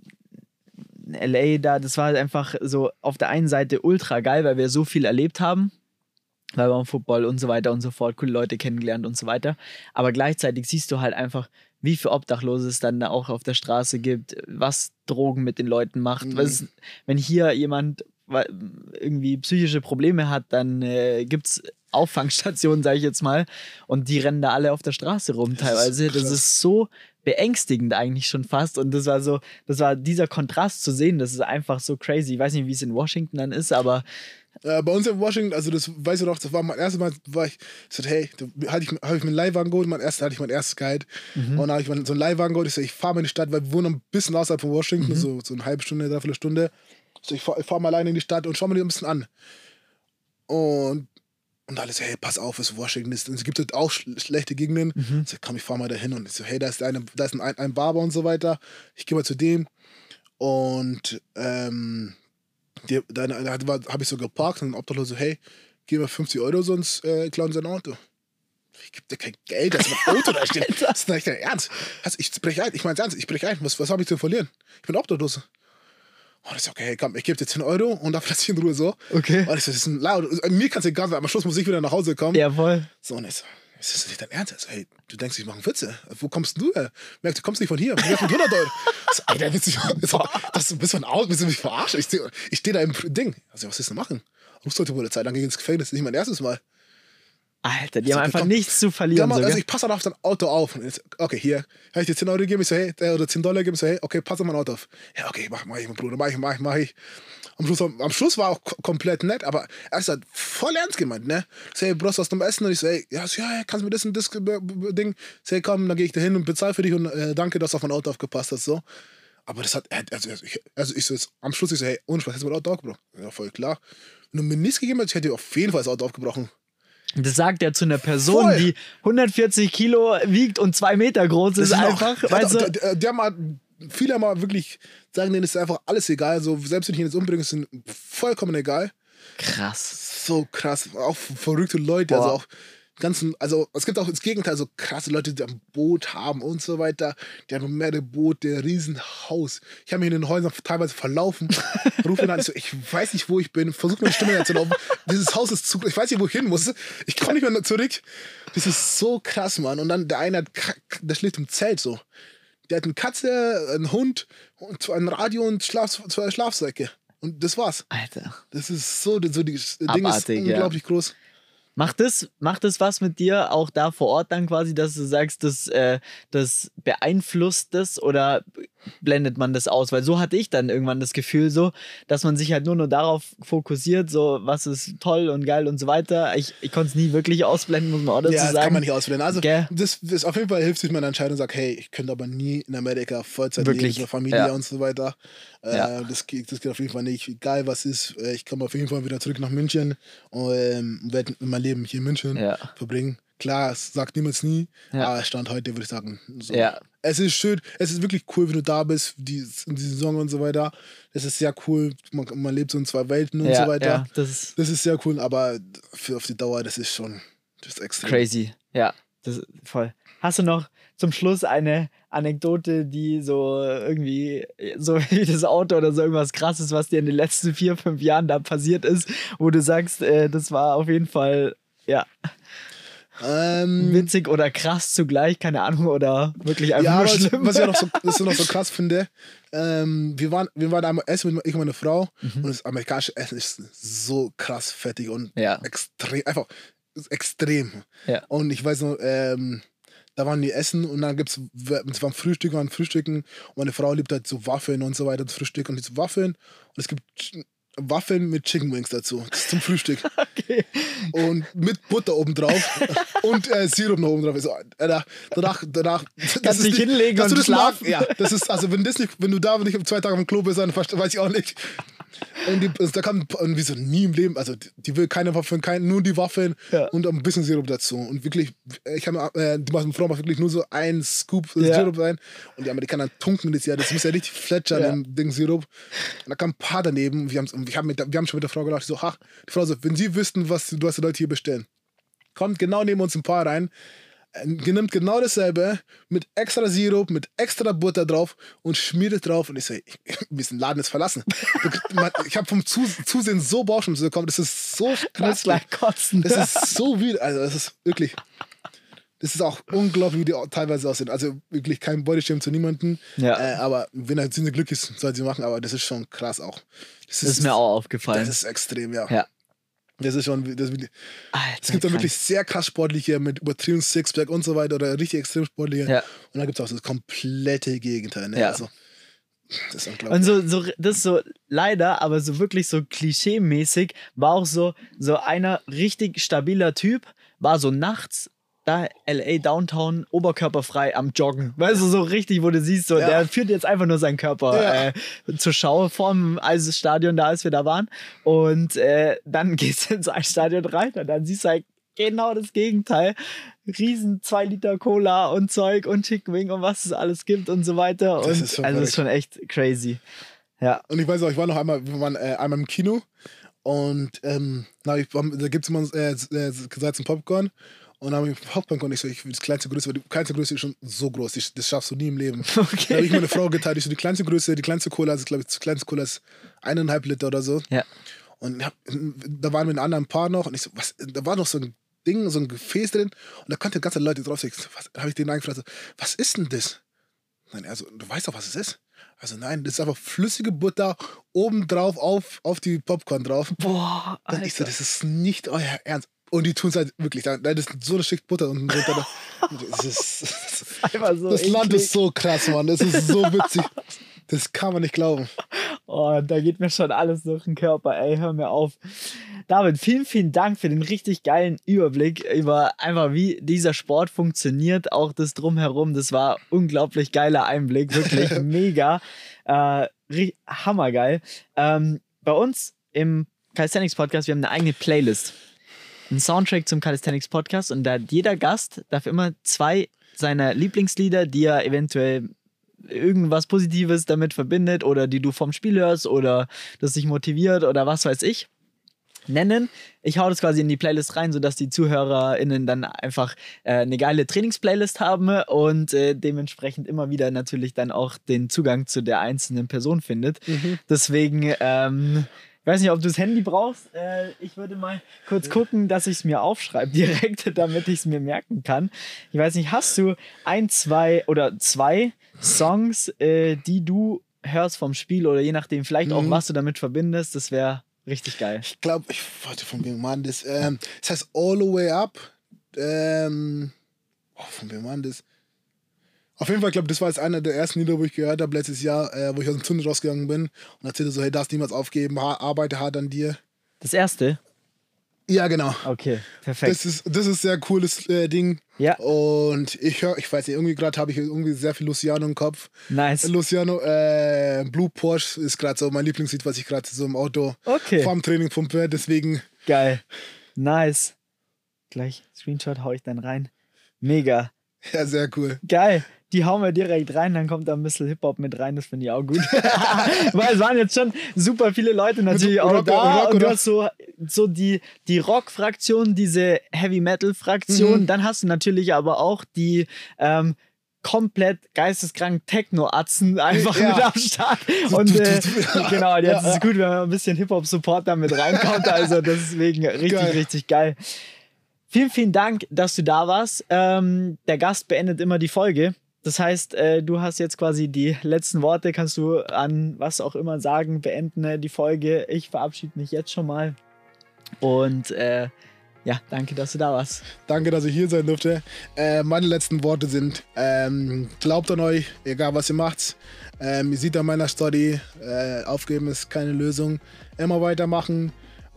A: in L A da, das war halt einfach so auf der einen Seite ultra geil, weil wir so viel erlebt haben, weil wir am Football und so weiter und so fort, coole Leute kennengelernt und so weiter. Aber gleichzeitig siehst du halt einfach, wie viele Obdachlose es dann auch auf der Straße gibt, was Drogen mit den Leuten macht. Mhm. Was, wenn hier jemand irgendwie psychische Probleme hat, dann äh, gibt es Auffangstationen, sage ich jetzt mal, und die rennen da alle auf der Straße rum teilweise. Das ist, das ist so beängstigend eigentlich schon fast und das war so, das war dieser Kontrast zu sehen, das ist einfach so crazy. Ich weiß nicht, wie es in Washington dann ist, aber
B: Äh, bei uns in Washington, also das weißt du doch, das war mein erstes Mal, war ich, ich sagte, hey, da hatte ich, habe ich mir einen Leihwagen geholt, mein erstes, hatte ich mein erstes Guide mhm. und dann habe ich mir so einen Leihwagen geholt, ich so, ich fahre mal in die Stadt, weil wir wohnen ein bisschen außerhalb von Washington, mhm. so, so eine halbe Stunde, dreiviertel Stunde, so ich fahre fahr mal alleine in die Stadt und schau mir die ein bisschen an und und alles, hey, pass auf, es Washington ist. Und es gibt halt auch sch- schlechte Gegenden. Mhm. Ich so, komm, ich fahr mal dahin. Und ich so, hey, da ist, eine, da ist ein, ein Barber und so weiter. Ich gehe mal zu dem. Und ähm, die, da, da habe ich so geparkt und ein Obdachloser so, hey, gib mir fünfzig Euro, sonst äh, klauen sie ein Auto. Ich gebe dir kein Geld, das ist mein Auto da steht. Das ist nicht dein Ernst. Also ich brech ein, ich mein's ernst, ich brech ein. Was, was habe ich zu verlieren? Ich bin Obdachloser. Und ich so, okay, komm, ich gebe dir zehn Euro und dafür lass ich in Ruhe so. Okay. Und ich so, das ist ein laut. Mir kann es egal sein, am Schluss muss ich wieder nach Hause kommen.
A: Ja, voll.
B: So, und ich so, ist das nicht dein Ernst? Also, hey, du denkst, ich mache einen Witze. Wo kommst du her? Merkst, du kommst nicht von hier. Ich von hundert Euro. So, Alter, willst du, so, das, du bist von außen, willst du mich verarschen? Ich, ich stehe da im Ding. Also, was willst du machen? Rufst du die Polizei, dann geh ins Gefängnis. Das ist nicht mein erstes Mal.
A: Alter, die
B: also,
A: haben einfach
B: komm,
A: nichts zu verlieren.
B: Mal,
A: so,
B: also ich passe auf dein Auto auf. Und okay, hier, habe ich dir zehn Euro gegeben, ich so, hey, oder zehn Dollar gegeben, ich so, hey, okay, pass auf mein Auto auf. Ja, okay, mach, mach ich, mein Bruder, mach ich, mach ich, mach ich. Am Schluss, am Schluss war auch komplett nett, aber er ist halt voll ernst gemeint, ne? Ich so, hey, brauchst du was zum Essen? Und ich so, hey, ja, so, ja, kannst du mir das und das Ding? Ich so, hey, komm, dann gehe ich da hin und bezahle für dich und äh, danke, dass du auf mein Auto aufgepasst hast, so. Aber das hat, also ich, also ich so, jetzt, am Schluss, ich so, hey, ohne Spaß, hättest du mein Auto aufgebrochen? Ja, voll klar. Wenn du mir nichts gegeben hättest, ich hätte auf jeden Fall das Auto aufgebrochen.
A: Das sagt er zu einer Person, voll. Die hundertvierzig Kilo wiegt und zwei Meter groß ist, einfach.
B: Auch, weißt du? der, der mal, viele haben mal wirklich sagen, denen ist einfach alles egal. So, selbst wenn ich ihn jetzt umbringe, ist ihnen vollkommen egal.
A: Krass.
B: So krass. Auch verrückte Leute. Boah. Also auch ganzen, also es gibt auch das Gegenteil, so krasse Leute, die ein Boot haben und so weiter. Die haben mehr ein Boot, der Riesenhaus. Ich habe mich in den Häusern teilweise verlaufen. Rufe ihn an, ich so, ich weiß nicht, wo ich bin. Versuche meine Stimme zu laufen. Dieses Haus ist zu, ich weiß nicht, wo ich hin muss. Ich komme nicht mehr zurück. Das ist so krass, Mann. Und dann der eine, hat, der schläft im Zelt so. Der hat eine Katze, einen Hund, und ein Radio und Schlaf, zwei Schlafsäcke. Und das war's.
A: Alter.
B: Das ist so, so die Ding ist unglaublich ja. groß.
A: Macht das, macht das was mit dir auch da vor Ort dann quasi, dass du sagst, das, äh, das beeinflusst das oder blendet man das aus? Weil so hatte ich dann irgendwann das Gefühl so, dass man sich halt nur noch darauf fokussiert, so was ist toll und geil und so weiter. Ich, ich konnte es nie wirklich ausblenden, muss man auch dazu
B: ja,
A: sagen.
B: Ja, das kann man nicht ausblenden. Also okay. das, das auf jeden Fall hilft sich meine Entscheidung und sagt, hey, ich könnte aber nie in Amerika Vollzeit leben mit einer Familie ja. und so weiter. Äh, ja. das, geht, das geht auf jeden Fall nicht. Egal was ist, ich komme auf jeden Fall wieder zurück nach München und ähm, werde mein Leben hier in München ja. verbringen. Klar, es sagt niemals nie, ja. aber Stand heute würde ich sagen, so. Ja. Es ist schön, es ist wirklich cool, wenn du da bist, die, in die Saison und so weiter. Das ist sehr cool, man, man lebt so in zwei Welten und ja, so weiter. Ja, das, ist das ist sehr cool, aber für auf die Dauer, das ist schon das ist extrem.
A: Crazy, ja, das ist voll. Hast du noch zum Schluss eine Anekdote, die so irgendwie, so wie das Auto oder so irgendwas Krasses, was dir in den letzten vier, fünf Jahren da passiert ist, wo du sagst, äh, das war auf jeden Fall Ja.
B: Ähm,
A: Witzig oder krass zugleich, keine Ahnung, oder wirklich einfach
B: ja,
A: nur
B: was,
A: schlimm.
B: was ich auch noch so, was ich noch so krass finde, ähm, wir, waren, wir waren einmal essen mit ich und meine Frau
A: Mhm.
B: und das amerikanische Essen ist so krass fettig und
A: Ja.
B: extrem, einfach extrem.
A: Ja.
B: Und ich weiß noch, ähm, da waren die Essen und dann gibt's, es waren Frühstück, waren Frühstücken und meine Frau liebt halt so Waffeln und so weiter, das Frühstück und diese Waffeln und es gibt Waffeln mit Chicken Wings dazu, das ist zum Frühstück.
A: Okay.
B: Und mit Butter oben drauf und äh, Sirup noch oben drauf. So, äh, danach, danach, das
A: Kannst
B: ist
A: dich
B: nicht,
A: hinlegen
B: dass
A: und
B: du das
A: schlafen.
B: magst. Ja, das ist, also wenn das nicht, wenn du da nicht zwei Tage am Klo bist, dann weiß ich auch nicht. Und die, da kam und wie so nie im Leben, also die, die will keine Waffeln, kein, nur die Waffeln
A: Ja.
B: und ein bisschen Sirup dazu. Und wirklich, ich habe äh, die Frau macht wirklich nur so ein Scoop
A: Ja.
B: Sirup rein und die Amerikaner tunken das ja, das muss ja richtig fletschern
A: Ja.
B: im Ding Sirup. Und da kam ein paar daneben, wir, und wir, haben mit, wir haben schon mit der Frau gedacht, so, ach, die Frau so, wenn sie wüssten, was, was die Leute hier bestellen, kommt genau neben uns ein Paar rein, nimmt genau dasselbe mit extra Sirup, mit extra Butter drauf und schmiert es drauf und ich so, ich, wir müssen den Laden jetzt verlassen. Ich habe vom Zusehen so Bauchschmerzen bekommen, das ist so
A: Du
B: krass.
A: musst gleich kotzen.
B: Das ist so wild, also das ist wirklich, das ist auch unglaublich, wie die auch teilweise aussehen. Also wirklich kein Bodyshame zu niemandem,
A: Ja.
B: äh, aber wenn er ziemlich glücklich ist, soll sie machen, aber das ist schon krass auch.
A: Das ist mir auch aufgefallen.
B: Das ist extrem, ja.
A: Ja.
B: Das ist schon, das,
A: Alter,
B: es gibt dann
A: krank.
B: wirklich sehr krass sportliche mit übertrieben Sixpack und so weiter oder richtig extrem sportliche.
A: Ja.
B: Und dann gibt es auch das komplette Gegenteil. Ne?
A: Ja.
B: Also, das ist unglaublich.
A: Und so, so, das ist so leider, aber so wirklich so klischee-mäßig war auch so, so einer richtig stabiler Typ, war so nachts da L A Downtown oberkörperfrei am Joggen. Weißt du, so richtig, wo du siehst, so,
B: Ja.
A: der führt jetzt einfach nur seinen Körper
B: Ja.
A: äh, zur Schau vorm Eisstadion, da als wir da waren. Und äh, dann gehst du ins Eisstadion rein und dann siehst du halt genau das Gegenteil. Riesen zwei Liter Cola und Zeug und Chicken Wing und was es alles gibt und so weiter.
B: Das
A: Und
B: ist schon
A: also das ist schon echt crazy. Ja.
B: Und ich weiß auch, ich war noch einmal, wir waren äh, einmal im Kino und ähm, na, ich, da gibt es immer äh, äh, Salz und Popcorn. Und dann habe ich Popcorn und ich so, ich will das kleinste Größe, weil die kleinste Größe ist schon so groß, ich, das schaffst du nie im Leben.
A: Okay.
B: Da habe ich meine Frau geteilt, ich so, die kleinste Größe, die kleinste Cola, also glaube ich, die kleinste Cola ist eineinhalb Liter oder so.
A: Ja.
B: Und hab, da waren wir in einem anderen Paar noch und ich so, was, da war noch so ein Ding, so ein Gefäß drin und da konnten ganze Leute drauf. Da habe ich denen eingefragt, so, was ist denn das? Nein, also, du weißt doch, was es ist? Also nein, das ist einfach flüssige Butter obendrauf auf, auf die Popcorn drauf.
A: Boah,
B: Und ich so,
A: Alter.
B: das ist nicht euer Ernst. Und die tun es halt wirklich. Da, da ist so eine Schicht Butter unten drunter. Das, ist,
A: Einfach so
B: das Land
A: eklig.
B: ist so krass, Mann. Das ist so witzig. Das kann man nicht glauben.
A: Oh, da geht mir schon alles durch den Körper, ey, hör mir auf. David, vielen, vielen Dank für den richtig geilen Überblick über einfach, wie dieser Sport funktioniert, auch das Drumherum. Das war unglaublich geiler Einblick, wirklich mega, äh, ri- hammergeil. Ähm, bei uns im Calisthenics Podcast, wir haben eine eigene Playlist, einen Soundtrack zum Calisthenics Podcast und da hat jeder Gast darf immer zwei seiner Lieblingslieder, die er eventuell irgendwas Positives damit verbindet oder die du vom Spiel hörst oder das dich motiviert oder was weiß ich, nennen. Ich hau das quasi in die Playlist rein, sodass die ZuhörerInnen dann einfach äh, eine geile Trainingsplaylist haben und äh, dementsprechend immer wieder natürlich dann auch den Zugang zu der einzelnen Person findet.
B: Mhm.
A: Deswegen, ähm, ich weiß nicht, ob du das Handy brauchst. Äh, ich würde mal kurz gucken, dass ich es mir aufschreibe direkt, damit ich es mir merken kann. Ich weiß nicht, hast du ein, zwei oder zwei Songs, äh, die du hörst vom Spiel oder je nachdem vielleicht auch,
B: Mhm.
A: was du damit verbindest? Das wäre richtig geil.
B: Ich glaube, ich wollte von wem war das? Ähm, das heißt All the Way Up. Ähm, oh, von wem war das? Auf jeden Fall, ich glaube, das war jetzt einer der ersten Lieder, wo ich gehört habe letztes Jahr, äh, wo ich aus dem Tunnel rausgegangen bin und erzählte so, hey, darfst niemals aufgeben, ha- arbeite hart an dir.
A: Das erste?
B: Ja, genau.
A: Okay, perfekt.
B: Das ist, das ist ein sehr cooles äh, Ding.
A: Ja.
B: Und ich höre, ich weiß nicht, irgendwie gerade habe ich irgendwie sehr viel Luciano im Kopf.
A: Nice.
B: Luciano, äh, Blue Porsche ist gerade so mein Lieblingslied, was ich gerade so im Auto
A: Okay.
B: vorm Training pumpe. Deswegen,
A: Geil. Nice. Gleich Screenshot hau ich dann rein. Mega.
B: ja, sehr cool.
A: Geil. Die hauen wir direkt rein, dann kommt da ein bisschen Hip-Hop mit rein, das finde ich auch gut. Weil es waren jetzt schon super viele Leute natürlich auch
B: Rock-
A: da
B: Rock-
A: und du
B: oder?
A: hast so, so die, die Rock-Fraktion, diese Heavy-Metal-Fraktion,
B: Mhm.
A: dann hast du natürlich aber auch die ähm, komplett geisteskrank Techno-Atzen einfach
B: Ja.
A: mit am Start. Und äh,
B: Ja.
A: genau, jetzt
B: Ja,
A: ist es
B: ja.
A: gut, wenn man ein bisschen Hip-Hop-Support da mit reinkommt, also deswegen richtig,
B: Geil.
A: richtig geil. vielen, vielen Dank, dass du da warst. Ähm, der Gast beendet immer die Folge. Das heißt, äh, du hast jetzt quasi die letzten Worte, kannst du an was auch immer sagen, beenden äh, die Folge. Ich verabschiede mich jetzt schon mal. Und äh, ja, danke, dass du da warst.
B: Danke, dass ich hier sein durfte. Äh, meine letzten Worte sind, ähm, glaubt an euch, egal was ihr macht. Ähm, ihr seht an meiner Story, äh, aufgeben ist keine Lösung. Immer weitermachen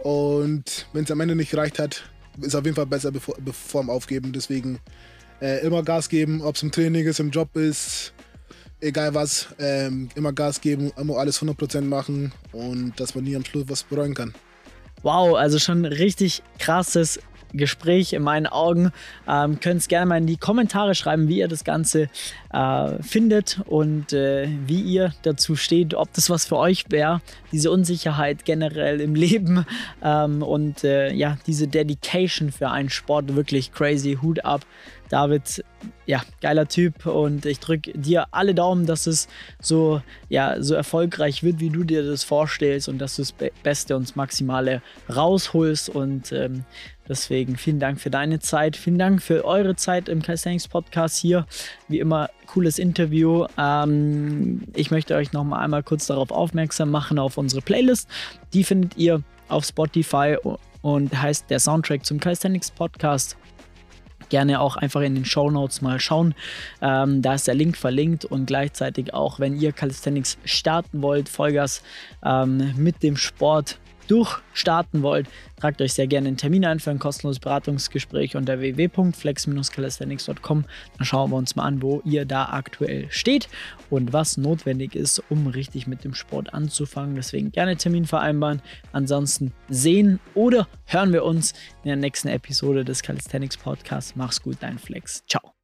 B: und wenn es am Ende nicht gereicht hat, ist auf jeden Fall besser bevor, bevor dem Aufgeben. Deswegen äh, immer Gas geben, ob es im Training ist, im Job ist, egal was. Ähm, immer Gas geben, immer alles hundert Prozent machen und dass man nie am Schluss was bereuen kann.
A: Wow, also schon richtig krasses Gespräch in meinen Augen. Ähm, könnt es gerne mal in die Kommentare schreiben, wie ihr das Ganze äh, findet und äh, wie ihr dazu steht, ob das was für euch wäre, diese Unsicherheit generell im Leben ähm, und äh, ja, diese Dedication für einen Sport, wirklich crazy, Hut ab. David, ja, geiler Typ und ich drücke dir alle Daumen, dass es so, ja, so erfolgreich wird, wie du dir das vorstellst und dass du das Be- Beste und das Maximale rausholst und ähm, deswegen vielen Dank für deine Zeit, vielen Dank für eure Zeit im Calisthenics Podcast hier, wie immer cooles Interview. Ähm, ich möchte euch noch mal einmal kurz darauf aufmerksam machen, auf unsere Playlist, die findet ihr auf Spotify und heißt der Soundtrack zum Calisthenics Podcast. Gerne auch einfach in den Shownotes mal schauen. Ähm, da ist der Link verlinkt und gleichzeitig auch, wenn ihr Calisthenics starten wollt, Vollgas ähm, mit dem Sport durchstarten wollt, tragt euch sehr gerne einen Termin ein für ein kostenloses Beratungsgespräch unter w w w punkt flex dash calisthenics punkt com. Dann schauen wir uns mal an, wo ihr da aktuell steht und was notwendig ist, um richtig mit dem Sport anzufangen. Deswegen gerne Termin vereinbaren. Ansonsten sehen oder hören wir uns in der nächsten Episode des Calisthenics Podcasts. Mach's gut, dein Flex. Ciao.